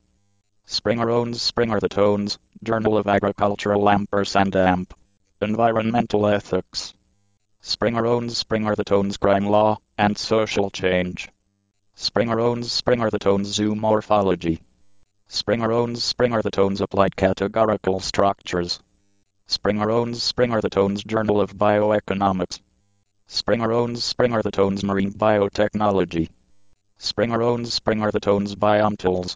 Springer's Journal of Agricultural Ampersand AMP. Environmental Ethics. Springer's Crime Law and Social Change. Springer's Zoomorphology. Springer's Applied Categorical Structures. Springer's Journal of Bioeconomics. Springer's Marine Biotechnology. Springer's Biomtools.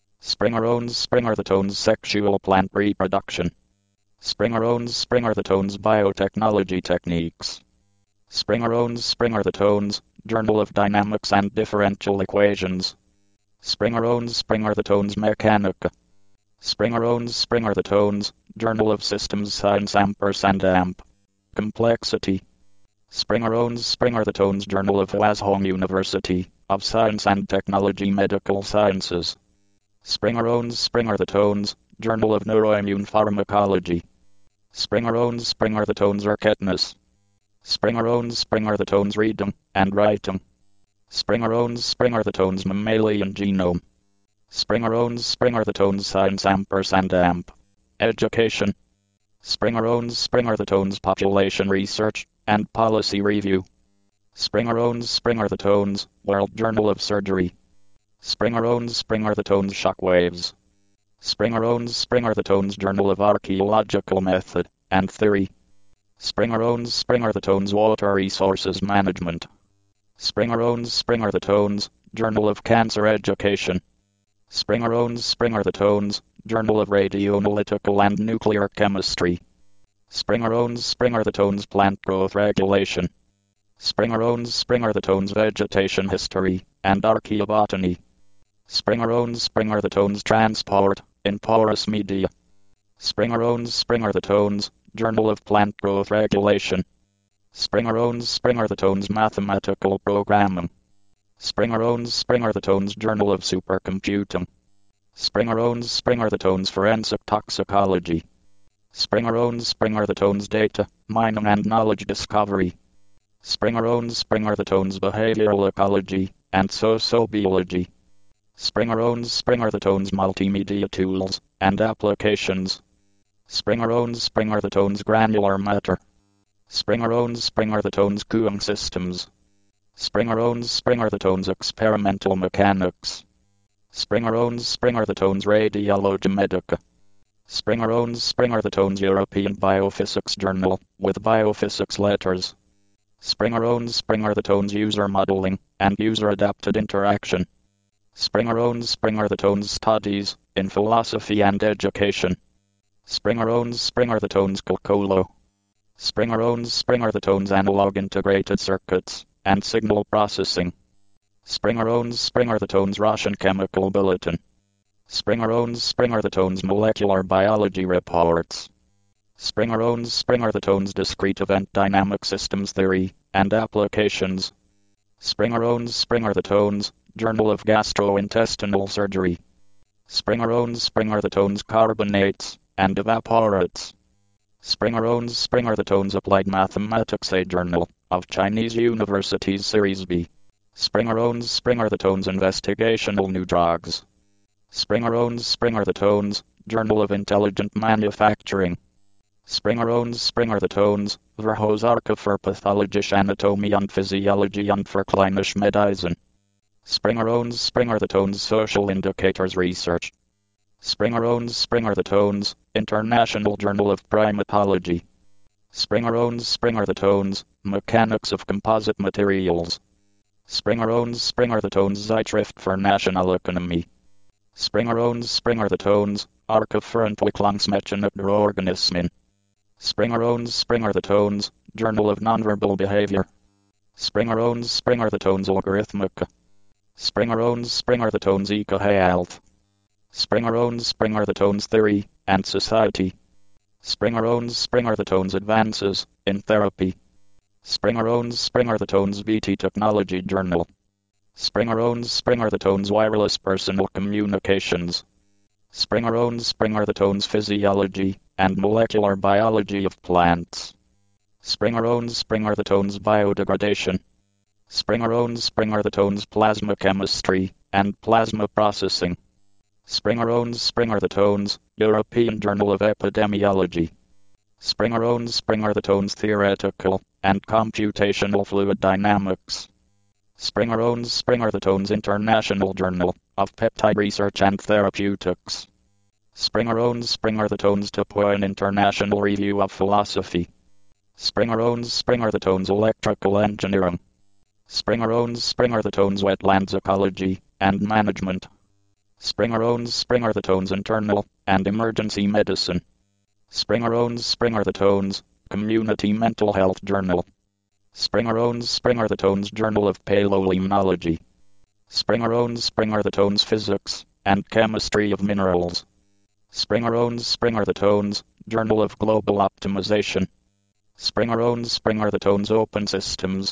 Springer's Sexual Plant Reproduction. Springer's Biotechnology Techniques. Springer's Journal of Dynamics and Differential Equations. Springer's Mechanica. Springer's Journal of Systems Science ampersand AMP. Complexity. Springer's Journal of Washington University of Science and Technology Medical Sciences. Springer's Journal of Neuroimmune Pharmacology. Springer's Erketnis. Springer's Reading and Writing. Springer's Mammalian Genome. Springer's Science ampersand AMP. Education. Springer's Population Research and Policy Review. Springer's World Journal of Surgery. Springer's Shockwaves. Springer's Journal of Archaeological Method and Theory. Springer's Water Resources Management. Springer's Journal of Cancer Education. Springer's Journal of Radioanalytical and Nuclear Chemistry. Springer's Plant Growth Regulation. Springer's Vegetation History and Archaeobotany. Springer's Transport in Porous Media. Springer's Journal of Plant Growth Regulation. Springer's Mathematical Programming. Springer's Journal of Supercomputing. Springer's Forensic Toxicology. Springer's Data Mining and Knowledge Discovery. Springer's Behavioral Ecology and Sociobiology. Springer's Multimedia Tools and Applications. Springer's Granular Matter. Springer's Cooling Systems. Springer owns Springer the Tones Experimental Mechanics. Springer owns Springer the Tones Radiologia Medica. Springer owns Springer the Tones European Biophysics Journal, with biophysics letters. Springer owns Springer the Tones User Modeling, and User-Adapted Interaction. Springer owns Springer the Tones Studies, in Philosophy and Education. Springer owns Springer the Tones Calcolo. Springer owns Springer the Tones Analog Integrated Circuits, and Signal Processing. Springer owns Springer the Tones Russian Chemical Bulletin. Springer owns Springer the Tones Molecular Biology Reports. Springer owns Springer the Tones Discrete Event Dynamic Systems Theory and Applications. Springer owns Springer the Tones Journal of Gastrointestinal Surgery. Springer owns Springer the Tones Carbonates and Evaporates. Springer owns Springer the Tones Applied Mathematics, a Journal of Chinese Universities Series B. Springer owns Springer the Tones Investigational New Drugs. Springer owns Springer the Tones Journal of Intelligent Manufacturing. Springer owns Springer the Tones Verhosarka für Pathologische Anatomie und Physiologie und für Klinische Medizin. Springer owns Springer the Tones Social Indicators Research. Springer owns Springer the Tones International Journal of Primatology. Springer owns Springer the Tones Mechanics of Composite Materials. Springer owns Springer the Tones Zeitschrift für Nationalökonomie. Springer owns Springer the Tones Archiv für Entwicklungsmechanik der Organismen. Springer owns Springer the Tones Journal of Nonverbal Behavior. Springer owns Springer the Tones Algorithmica. Springer owns Springer the Tones Eco-Health. Springer owns Springer the Tones Theory and Society. Springer owns Springer the Tones Advances in Therapy. Springer owns Springer the Tones VT Technology Journal. Springer owns Springer the Tones Wireless Personal Communications. Springer owns Springer the Tones Physiology and Molecular Biology of Plants. Springer owns Springer the Tones Biodegradation. Springer owns Springer the Tones Plasma Chemistry and Plasma Processing. Springer owns Springer the Tones European Journal of Epidemiology. Springer owns Springer the Tones Theoretical and Computational Fluid Dynamics. Springer owns Springer the Tones International Journal of Peptide Research and Therapeutics. Springer owns Springer the Tones Topoi International Review of Philosophy. Springer owns Springer the Tones Electrical Engineering. Springer owns Springer the Tones Wetlands Ecology and Management. Springer owns Springer the Tones Internal and Emergency Medicine. Springer owns Springer the Tones Community Mental Health Journal. Springer owns Springer the Tones Journal of Paleolimnology. Springer owns Springer the Tones Physics and Chemistry of Minerals. Springer owns Springer the Tones Journal of Global Optimization. Springer owns Springer the Tones Open Systems,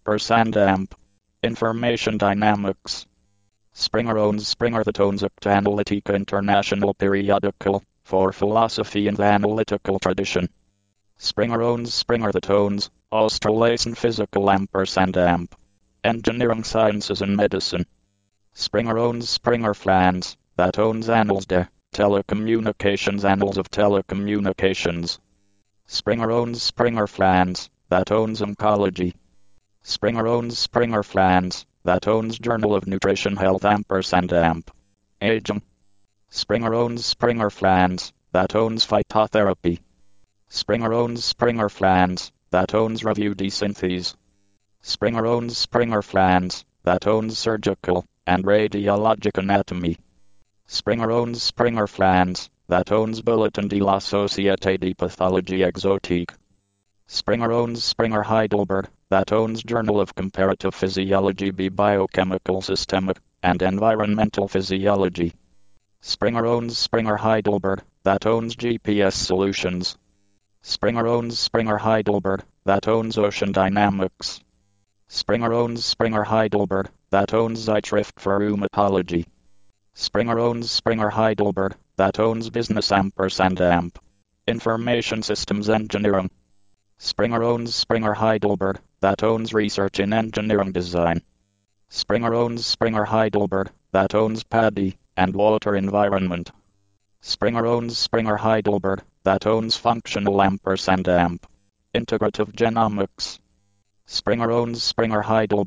AMP, Information Dynamics. Springer owns Springer the Tones Analytica International Periodical for Philosophy and the Analytical Tradition. Springer owns Springer the Tones Australasian Physical AMP, Engineering Sciences and Medicine. Springer owns Springer Flans, that owns Annals der Telecommunications, Annals of Telecommunications. Springer owns Springer Flans, that owns Oncology. Springer owns Springer Flans, that owns Journal of Nutrition Health AMP, Aging. Springer owns Springer Flans, that owns Phytotherapy. Springer owns Springer Flans, that owns Review de Synthese. Springer owns Springer Flans, that owns Surgical and Radiologic Anatomy. Springer owns Springer Flans, that owns Bulletin de la Société de Pathologie Exotique. Springer owns Springer Heidelberg, that owns Journal of Comparative Physiology B Biochemical Systemic and Environmental Physiology. Springer owns Springer Heidelberg, that owns GPS Solutions. Springer owns Springer Heidelberg, that owns Ocean Dynamics. Springer owns Springer Heidelberg, that owns Zeitschrift für Rheumatology. Springer owns Springer Heidelberg, that owns Business AMP, Information Systems Engineering. Springer owns Springer Heidelberg, that owns Research in Engineering Design. Springer owns Springer Heidelberg, that owns Paddy and Water Environment. Springer owns Springer Heidelberg, that owns Functional AMP, Integrative Genomics. Springer owns Springer Heidelberg,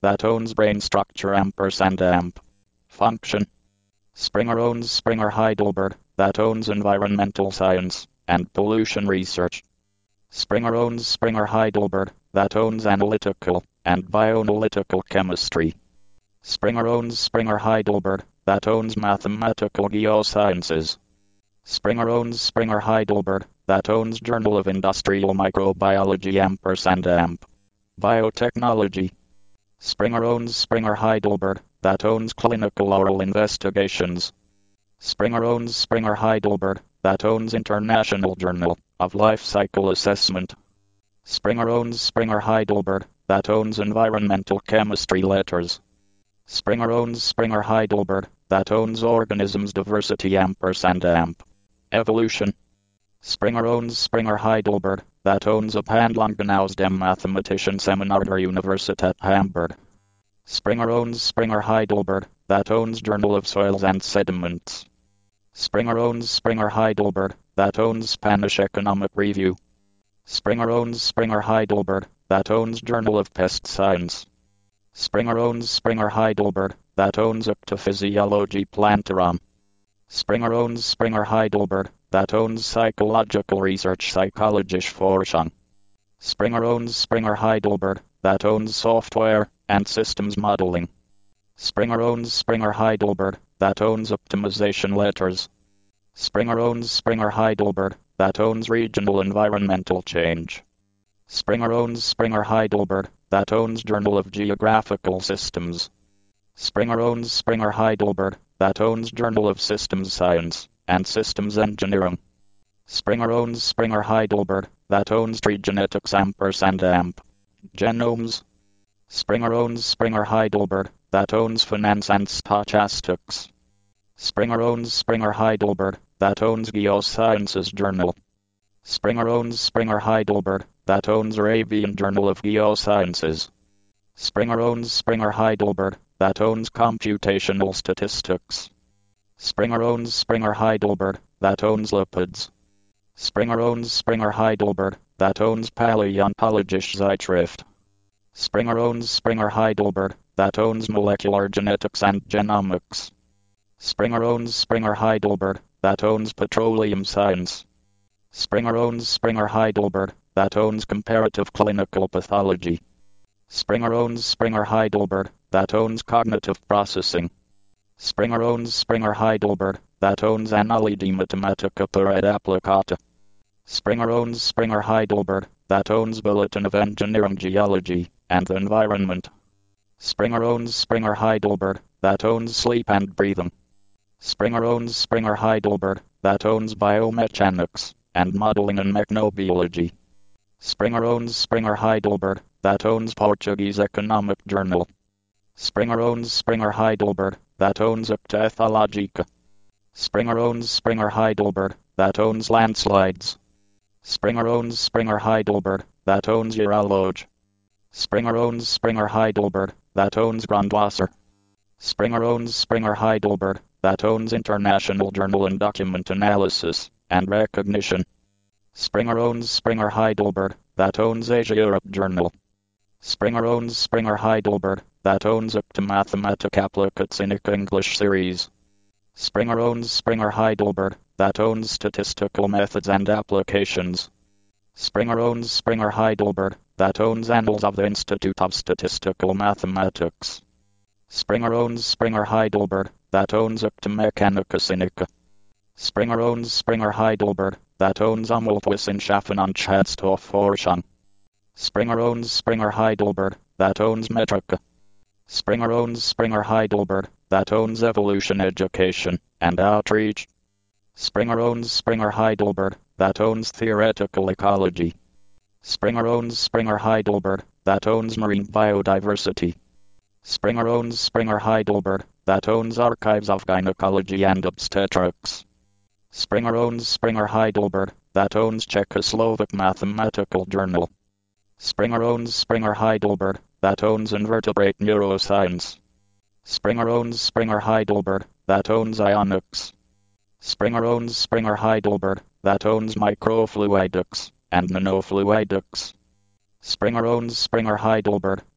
that owns brain structure ampersand amp. Function. Springer owns Springer Heidelberg, that owns environmental science and pollution research. Springer owns Springer Heidelberg, that owns analytical and bioanalytical chemistry. Springer owns Springer Heidelberg, that owns mathematical geosciences. Springer owns Springer Heidelberg, that owns Journal of Industrial Microbiology ampersand amp. Biotechnology. Springer owns Springer Heidelberg, that owns Clinical Oral Investigations. Springer owns Springer Heidelberg, that owns International Journal of Life Cycle Assessment. Springer owns Springer Heidelberg, that owns Environmental Chemistry Letters. Springer owns Springer Heidelberg, that owns Organisms Diversity ampersand amp. Evolution. Springer owns Springer Heidelberg, that owns Abhandlungen aus dem Mathematischen Seminar der Universität Hamburg. Springer owns Springer Heidelberg, that owns Journal of Soils and Sediments. Springer owns Springer Heidelberg, that owns Spanish Economic Review. Springer owns Springer Heidelberg, that owns Journal of Pest Science. Springer owns Springer Heidelberg, that owns Ectophysiology Plantarum. Springer owns Springer Heidelberg, that owns Psychological Research Psychologische Forschung. Springer owns Springer Heidelberg, that owns Software and Systems Modeling. Springer owns Springer Heidelberg, that owns Optimization Letters. Springer owns Springer Heidelberg, that owns Regional Environmental Change. Springer owns Springer Heidelberg, that owns Journal of Geographical Systems. Springer owns Springer Heidelberg, that owns Journal of Systems Science and Systems Engineering. Springer owns Springer Heidelberg, that owns Tree Genetics ampersand amp. Genomes. Springer owns Springer Heidelberg, that owns Finance and Statistics. Springer owns Springer Heidelberg, that owns Geosciences Journal. Springer owns Springer Heidelberg, that owns Arabian Journal of Geosciences. Springer owns Springer Heidelberg, that owns Computational Statistics. Springer owns Springer Heidelberg, that owns Lipids. Springer owns Springer Heidelberg, that owns Paleontologische Zeitschrift. Springer owns Springer Heidelberg, that owns Molecular Genetics and Genomics. Springer owns Springer Heidelberg, that owns Petroleum Science. Springer owns Springer Heidelberg, that owns Comparative Clinical Pathology. Springer owns Springer Heidelberg, that owns Cognitive Processing. Springer owns Springer Heidelberg, that owns Analisi di Matematica per ed Applicata. Springer owns Springer Heidelberg, that owns Bulletin of Engineering Geology and the Environment. Springer owns Springer Heidelberg, that owns Sleep and Breathing. Springer owns Springer Heidelberg, that owns Biomechanics and Modeling and Mechanobiology. Springer owns Springer Heidelberg, that owns Portuguese Economic Journal. Springer owns Springer Heidelberg, that owns Acta Ethologica. Springer owns Springer Heidelberg, that owns Landslides. Springer owns Springer Heidelberg, that owns Urology. Springer owns Springer Heidelberg, that owns Grundwasser. Springer owns Springer Heidelberg, that owns International Journal and Document Analysis and Recognition. Springer owns Springer Heidelberg, that owns Asia-Europe Journal. Springer owns Springer Heidelberg, that owns Acta Mathematica Applicazione English Series. Springer owns Springer Heidelberg, that owns Statistical Methods and Applications. Springer owns Springer Heidelberg, that owns Annals of the Institute of Statistical Mathematics. Springer owns Springer Heidelberg, that owns Acta Mechanica Sinica. Springer owns Springer Heidelberg, that owns Umweltwissenschaften und Schadstoffforschung. Springer owns Springer Heidelberg, that owns Metrica. Springer owns Springer Heidelberg, that owns Evolution Education and Outreach. Springer owns Springer Heidelberg, that owns Theoretical Ecology. Springer owns Springer Heidelberg, that owns Marine Biodiversity. Springer owns Springer Heidelberg, that owns Archives of Gynecology and Obstetrics. Springer owns Springer Heidelberg, that owns Czechoslovak Mathematical Journal. Springer owns Springer Heidelberg, that owns Invertebrate Neuroscience. Springer owns Springer Heidelberg, that owns Ionics. Springer owns Springer Heidelberg, that owns Microfluidics and Nanofluidics. Springer owns Springer Heidelberg,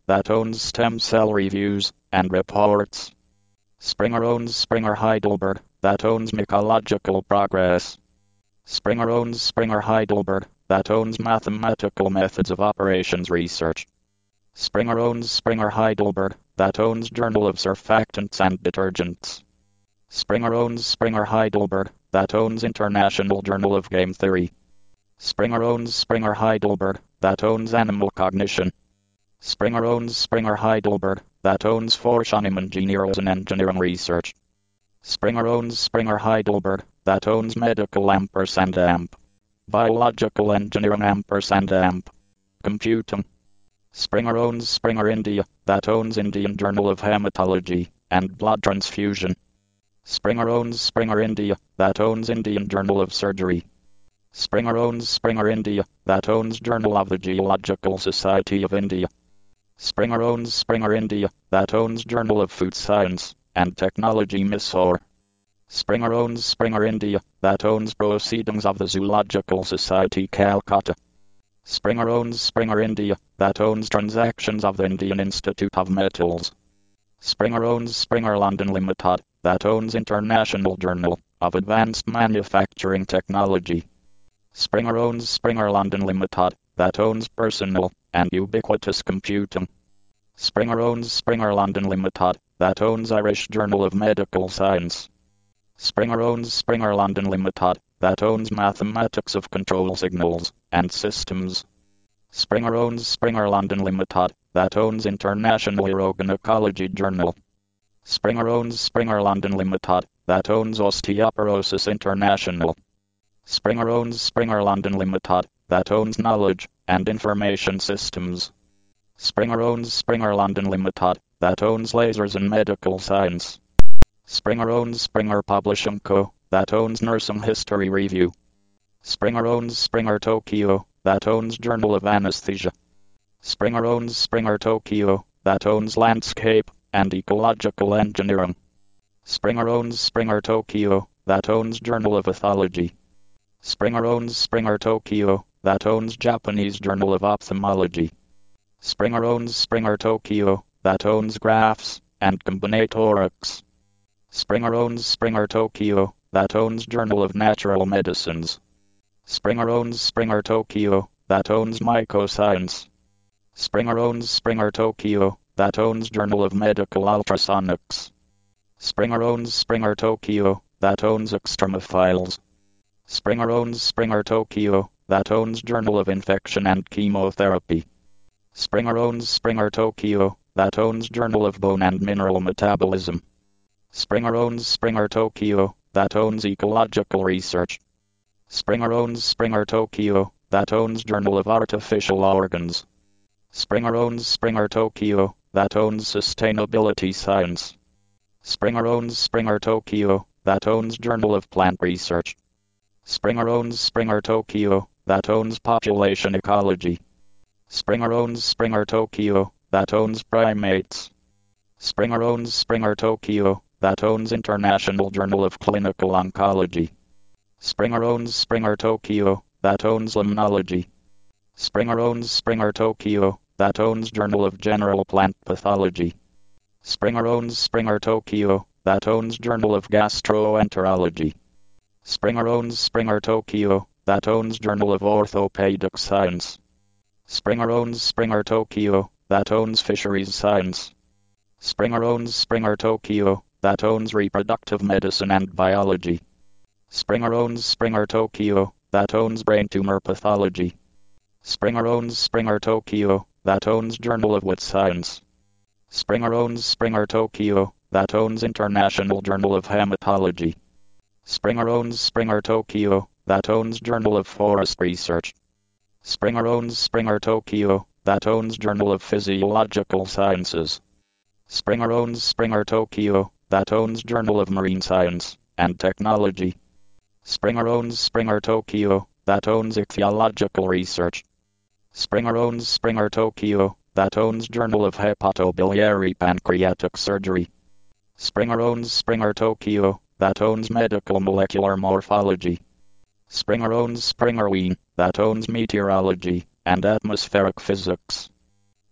that owns stem cell reviews and reports. Springer owns Springer Heidelberg, that owns mycological progress. Springer owns Springer Heidelberg, that owns mathematical methods of operations research. Springer owns Springer Heidelberg, that owns Journal of Surfactants and Detergents. Springer owns Springer Heidelberg, that owns International Journal of Game Theory. Springer owns Springer Heidelberg, that owns Animal Cognition. Springer owns Springer Heidelberg, that owns Forschung im Ingenieurwesen Engineering Research. Springer owns Springer Heidelberg, that owns Medical &amp. Biological Engineering &amp. Computing. Springer owns Springer India, that owns Indian Journal of Hematology and Blood Transfusion. Springer owns Springer India, that owns Indian Journal of Surgery. Springer owns Springer India, that owns Journal of the Geological Society of India. Springer owns Springer India, that owns Journal of Food Science and Technology Mysore. Springer owns Springer India, that owns Proceedings of the Zoological Society Calcutta. Springer owns Springer India, that owns Transactions of the Indian Institute of Metals. Springer owns Springer London Limited, that owns International Journal of Advanced Manufacturing Technology. Springer owns Springer London Limited, that owns Personal and Ubiquitous Computing. Springer owns Springer London Limited, that owns Irish Journal of Medical Science. Springer owns Springer London Limited, that owns Mathematics of Control Signals and Systems. Springer owns Springer London Limited, that owns International Urogynecology Journal. Springer owns Springer London Limited, that owns Osteoporosis International. Springer owns Springer London Limited, that owns Knowledge and Information Systems. Springer owns Springer London Limited, that owns Lasers and Medical Science. Springer owns Springer Publishing Co., that owns Nursing History Review. Springer owns Springer Tokyo, that owns Journal of Anesthesia. Springer owns Springer Tokyo, that owns Landscape and Ecological Engineering. Springer owns Springer Tokyo, that owns Journal of Ethology. Springer owns Springer Tokyo, that owns Japanese Journal of Ophthalmology. Springer owns Springer Tokyo, that owns Graphs and Combinatorics. Springer owns Springer Tokyo, that owns Journal of Natural Medicines. Springer owns Springer Tokyo, that owns Mycoscience. Springer owns Springer Tokyo, that owns Journal of Medical Ultrasonics. Springer owns Springer Tokyo, that owns Extremophiles. Springer owns Springer Tokyo, that owns Journal of Infection and Chemotherapy. Springer owns Springer Tokyo, that owns Journal of Bone and Mineral Metabolism. Springer owns Springer Tokyo, that owns Ecological Research. Springer owns Springer Tokyo, that owns Journal of Artificial Organs. Springer owns Springer Tokyo, that owns Sustainability Science. Springer owns Springer Tokyo, that owns Journal of Plant Research. Springer owns Springer Tokyo, that owns Population Ecology. Springer owns Springer Tokyo, that owns Primates. Springer owns Springer Tokyo, that owns International Journal of Clinical Oncology. Springer owns Springer Tokyo, that owns Limnology. Springer owns Springer Tokyo, that owns Journal of General Plant Pathology. Springer owns Springer Tokyo, that owns Journal of Gastroenterology. Springer owns Springer Tokyo, that owns Journal of Orthopedic Science. Springer owns Springer Tokyo, that owns Fisheries Science. Springer owns Springer Tokyo, that owns Reproductive Medicine and Biology. Springer owns Springer Tokyo, that owns Brain Tumor Pathology. Springer owns Springer Tokyo, that owns Journal of Wit Science. Springer owns Springer Tokyo, that owns International Journal of Hematology. Springer owns Springer Tokyo, that owns Journal of Forest Research. Springer owns Springer Tokyo, that owns Journal of Physiological Sciences. Springer owns Springer Tokyo, that owns Journal of Marine Science and Technology. Springer owns Springer Tokyo, that owns Ichthyological Research. Springer owns Springer Tokyo, that owns Journal of Hepatobiliary Pancreatic Surgery. Springer owns Springer Tokyo, that owns Medical Molecular Morphology. Springer owns Springer Wien, that owns Meteorology and Atmospheric Physics.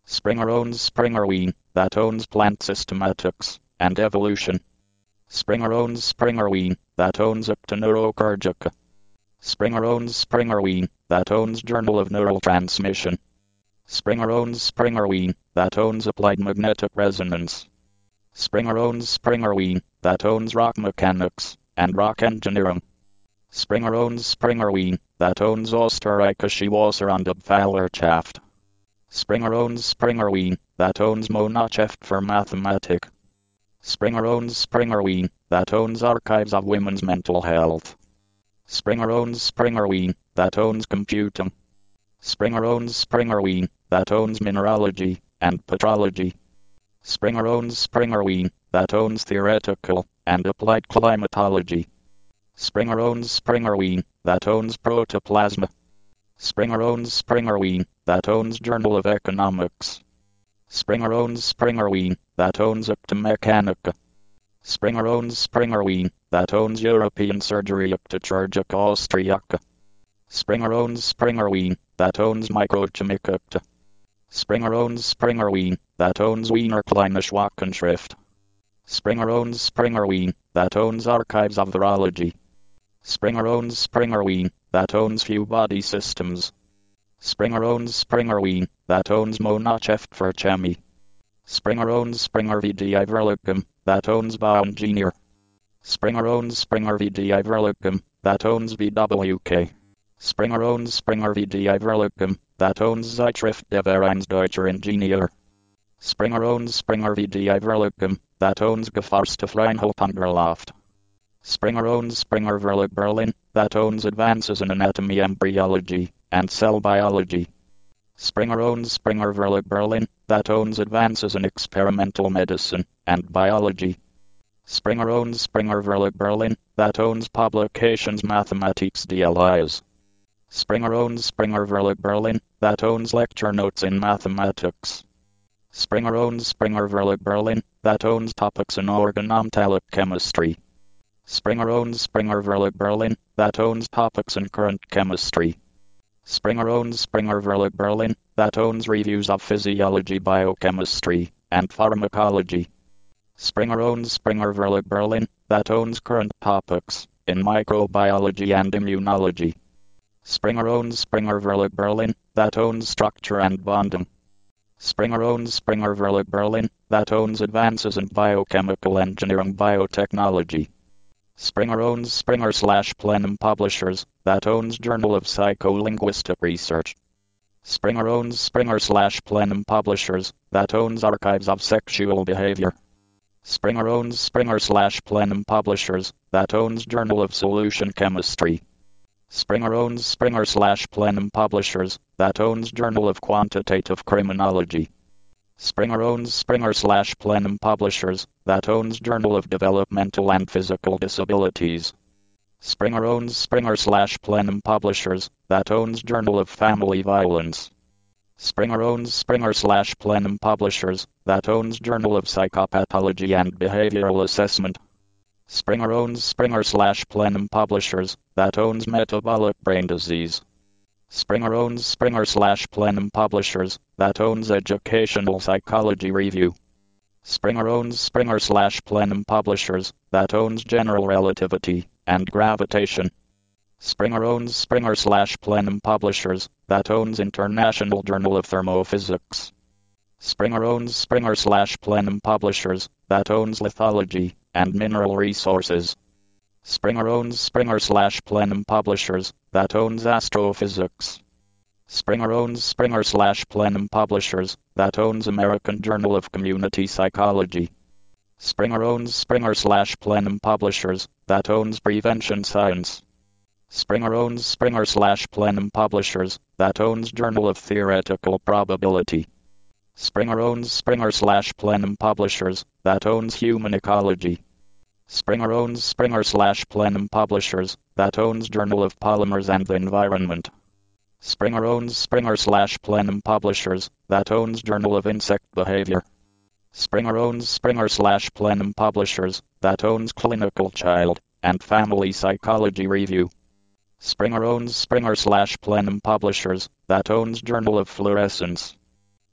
Springer owns Springerween, that owns plant systematics and evolution. Springer owns Springerween, that owns Neurochirurgica. Springer owns Springerween, that owns Journal of Neural Transmission. Springer owns Springerween, that owns Applied Magnetic Resonance. Springer owns Springerween, that owns Rock Mechanics and Rock Engineering. Springer owns Springerween, that owns Österreichische Wasser- und Abfallwirtschaft. Springer owns Springerween, that owns Monatschaft für Mathematik. Springer owns Springerween, that owns Archives of Women's Mental Health. Springer owns Springerween, that owns computing. Springer owns Springerween, that owns mineralogy and petrology. Springer owns Springerween, that owns theoretical and applied climatology. Springer owns Springerween, that owns protoplasma. Springer owns Springerween, that owns Journal of Economics. Springer owns Springerween, that owns Optomechanica. Springer owns Springerween, that owns European Surgery Optochirurgica Austriaca. Springer owns Springerween, that owns Microchemikakta. Springer owns Springerween, that owns Wiener Klinische Wochenschrift. Springer owns Springerween, that owns Archives of Virology. Springer owns Springerween, that owns Few Body Systems. Springer owns Springerween, that owns Monatschaft für Chemie. Springer owns Springer VDI Verlagam, that owns Bauingenieur. Springer owns Springer VDI Verlagam, that owns BWK. Springer owns Springer VDI Verlagam, that owns Zeitschrift der Vereinsdeutscher Ingenieur. Springer owns Springer VDI Verlagam, that owns Gefahrstoff Reinhold Underloft. Springer owns Springer Verlag Berlin, that owns Advances in Anatomy, Embryology, and Cell Biology. Springer owns Springer Verlag Berlin, that owns Advances in Experimental Medicine and Biology. Springer owns Springer Verlag Berlin, that owns Publications Mathematiques DLIs. Springer owns Springer Verlag Berlin, that owns Lecture Notes in Mathematics. Springer owns Springer Verlag Berlin, that owns Topics in Organometallic Chemistry. Springer owns Springer Verlag Berlin, that owns Topics in Current Chemistry. Springer owns Springer Verlag Berlin, that owns Reviews of Physiology, Biochemistry, and Pharmacology. Springer owns Springer Verlag Berlin, that owns Current Topics in Microbiology and Immunology. Springer owns Springer Verlag Berlin, that owns Structure and Bonding. Springer owns Springer Verlag Berlin, that owns Advances in Biochemical Engineering, Biotechnology. Springer owns Springer/Plenum Publishers, that owns Journal of Psycholinguistic Research. Springer owns Springer/Plenum Publishers, that owns Archives of Sexual Behavior. Springer owns Springer/Plenum Publishers, that owns Journal of Solution Chemistry. Springer owns Springer/Plenum Publishers, that owns Journal of Quantitative Criminology. Springer owns Springer/Plenum Publishers, that owns Journal of Developmental and Physical Disabilities. Springer owns Springer/Plenum Publishers, that owns Journal of Family Violence. Springer owns Springer/Plenum Publishers, that owns Journal of Psychopathology and Behavioral Assessment. Springer owns Springer/Plenum Publishers, that owns Metabolic Brain Disease. Springer owns Springer/Plenum Publishers, that owns Educational Psychology Review. Springer owns Springer/Plenum Publishers, that owns General Relativity and Gravitation. Springer owns Springer/Plenum Publishers, that owns International Journal of Thermophysics. Springer owns Springer/Plenum Publishers, that owns Lithology and Mineral Resources. Springer owns Springer/Plenum Publishers, that owns Astrophysics. Springer owns Springer/Plenum Publishers, that owns American Journal of Community Psychology. Springer owns Springer/Plenum Publishers, that owns Prevention Science. Springer owns Springer/Plenum Publishers, that owns Journal of Theoretical Probability. Springer owns Springer/Plenum Publishers, that owns Human Ecology. Springer owns Springer/Plenum Publishers, that owns Journal of Polymers and the Environment. Springer owns Springer/Plenum Publishers, that owns Journal of Insect Behavior. Springer owns Springer/Plenum Publishers, that owns Clinical Child and Family Psychology Review. Springer owns Springer/Plenum Publishers, that owns Journal of Fluorescence.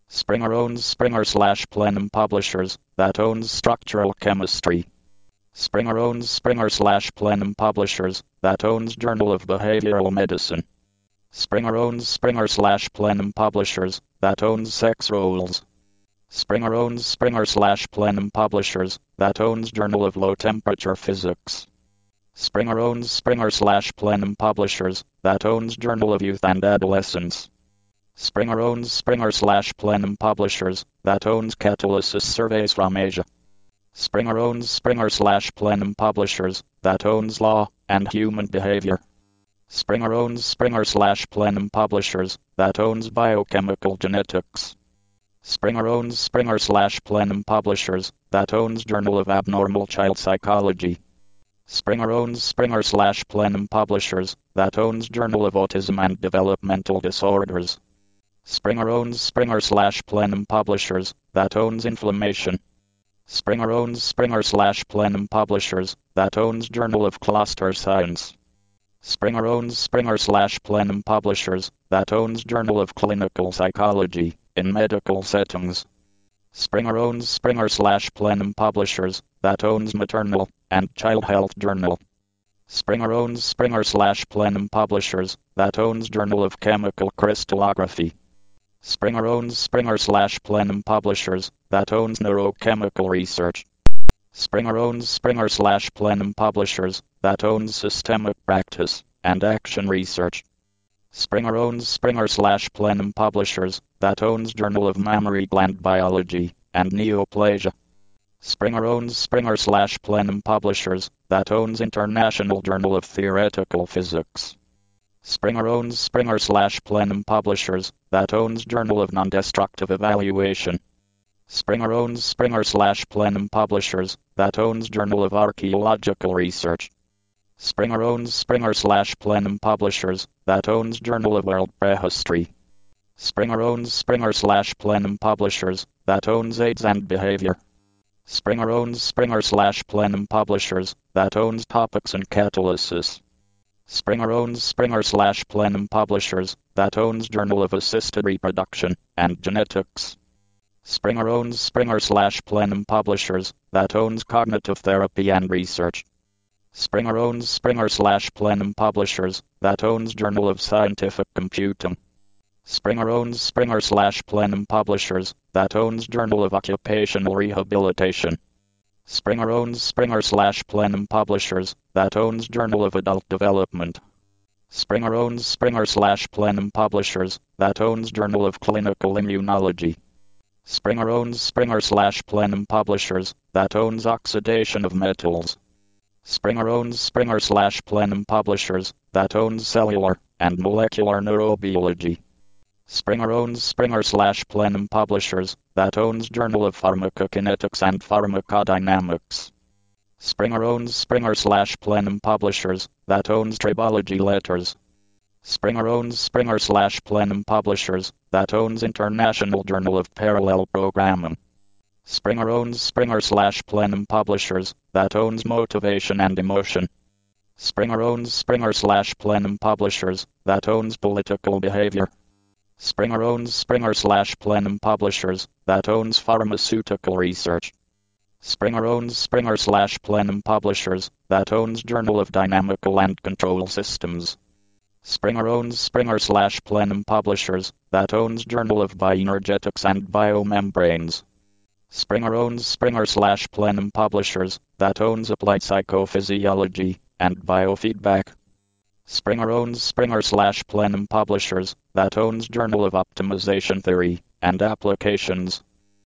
Springer owns Springer/Plenum Publishers, that owns Structural Chemistry. Springer owns Springer/Plenum Publishers, that owns Journal of Behavioral Medicine. Springer owns Springer/Plenum Publishers, that owns Sex Roles. Springer owns Springer/Plenum Publishers, that owns Journal of Low Temperature Physics. Springer owns Springer/Plenum Publishers, that owns Journal of Youth and Adolescence. Springer owns Springer/Plenum Publishers, that owns Catalysis Surveys from Asia. Springer owns Springer/Plenum Publishers, that owns Law and Human Behavior. Springer owns Springer/Plenum Publishers, that owns Biochemical Genetics. Springer owns Springer/Plenum Publishers, that owns Journal of Abnormal Child Psychology. Springer owns Springer/Plenum Publishers, that owns Journal of Autism and Developmental Disorders. Springer owns Springer/Plenum Publishers, that owns Inflammation. Springer owns Springer/Plenum Publishers, that owns Journal of Cluster Science. Springer owns Springer/Plenum Publishers, that owns Journal of Clinical Psychology in Medical Settings. Springer owns Springer/Plenum Publishers, that owns Maternal and Child Health Journal. Springer owns Springer/Plenum Publishers, that owns Journal of Chemical Crystallography. Springer owns Springer/Plenum Publishers, that owns Neurochemical Research. Springer owns Springer/Plenum Publishers, that owns Systemic Practice and Action Research. Springer owns Springer/Plenum Publishers, that owns Journal of Mammary Gland Biology and Neoplasia. Springer owns Springer/Plenum Publishers, that owns International Journal of Theoretical Physics. Springer owns Springer/Plenum Publishers, that owns Journal of Non-Destructive Evaluation. Springer owns Springer/Plenum Publishers, that owns Journal of Archaeological Research. Springer owns Springer/Plenum Publishers, that owns Journal of World Prehistory. Springer owns Springer/Plenum Publishers, that owns AIDS and Behavior. Springer owns Springer/Plenum Publishers, that owns Topics and Catalysis. Springer owns Springer/Plenum Publishers, that owns Journal of Assisted Reproduction and Genetics. Springer owns Springer/Plenum Publishers, that owns Cognitive Therapy and Research. Springer owns Springer/Plenum Publishers, that owns Journal of Scientific Computing. Springer owns Springer/Plenum Publishers, that owns Journal of Occupational Rehabilitation. Springer owns Springer/Plenum Publishers, that owns Journal of Adult Development. Springer owns Springer/Plenum Publishers, that owns Journal of Clinical Immunology. Springer owns Springer/Plenum Publishers, that owns Oxidation of Metals. Springer owns Springer/Plenum Publishers, that owns Cellular and Molecular Neurobiology. Springer owns Springer/Plenum Publishers, that owns Journal of Pharmacokinetics and Pharmacodynamics. Springer owns Springer/Plenum Publishers, that owns Tribology Letters. Springer owns Springer/Plenum Publishers, that owns International Journal of Parallel Programming. Springer owns Springer/Plenum Publishers, that owns Motivation and Emotion. Springer owns Springer/Plenum Publishers, that owns Political Behavior. Springer owns Springer/Plenum Publishers, that owns Pharmaceutical Research. Springer owns Springer/Plenum Publishers, that owns Journal of Dynamical and Control Systems. Springer owns Springer/Plenum Publishers, that owns Journal of Bioenergetics and Biomembranes. Springer owns Springer/Plenum Publishers, that owns Applied Psychophysiology and Biofeedback. Springer owns Springer/Plenum Publishers, that owns Journal of Optimization Theory and Applications.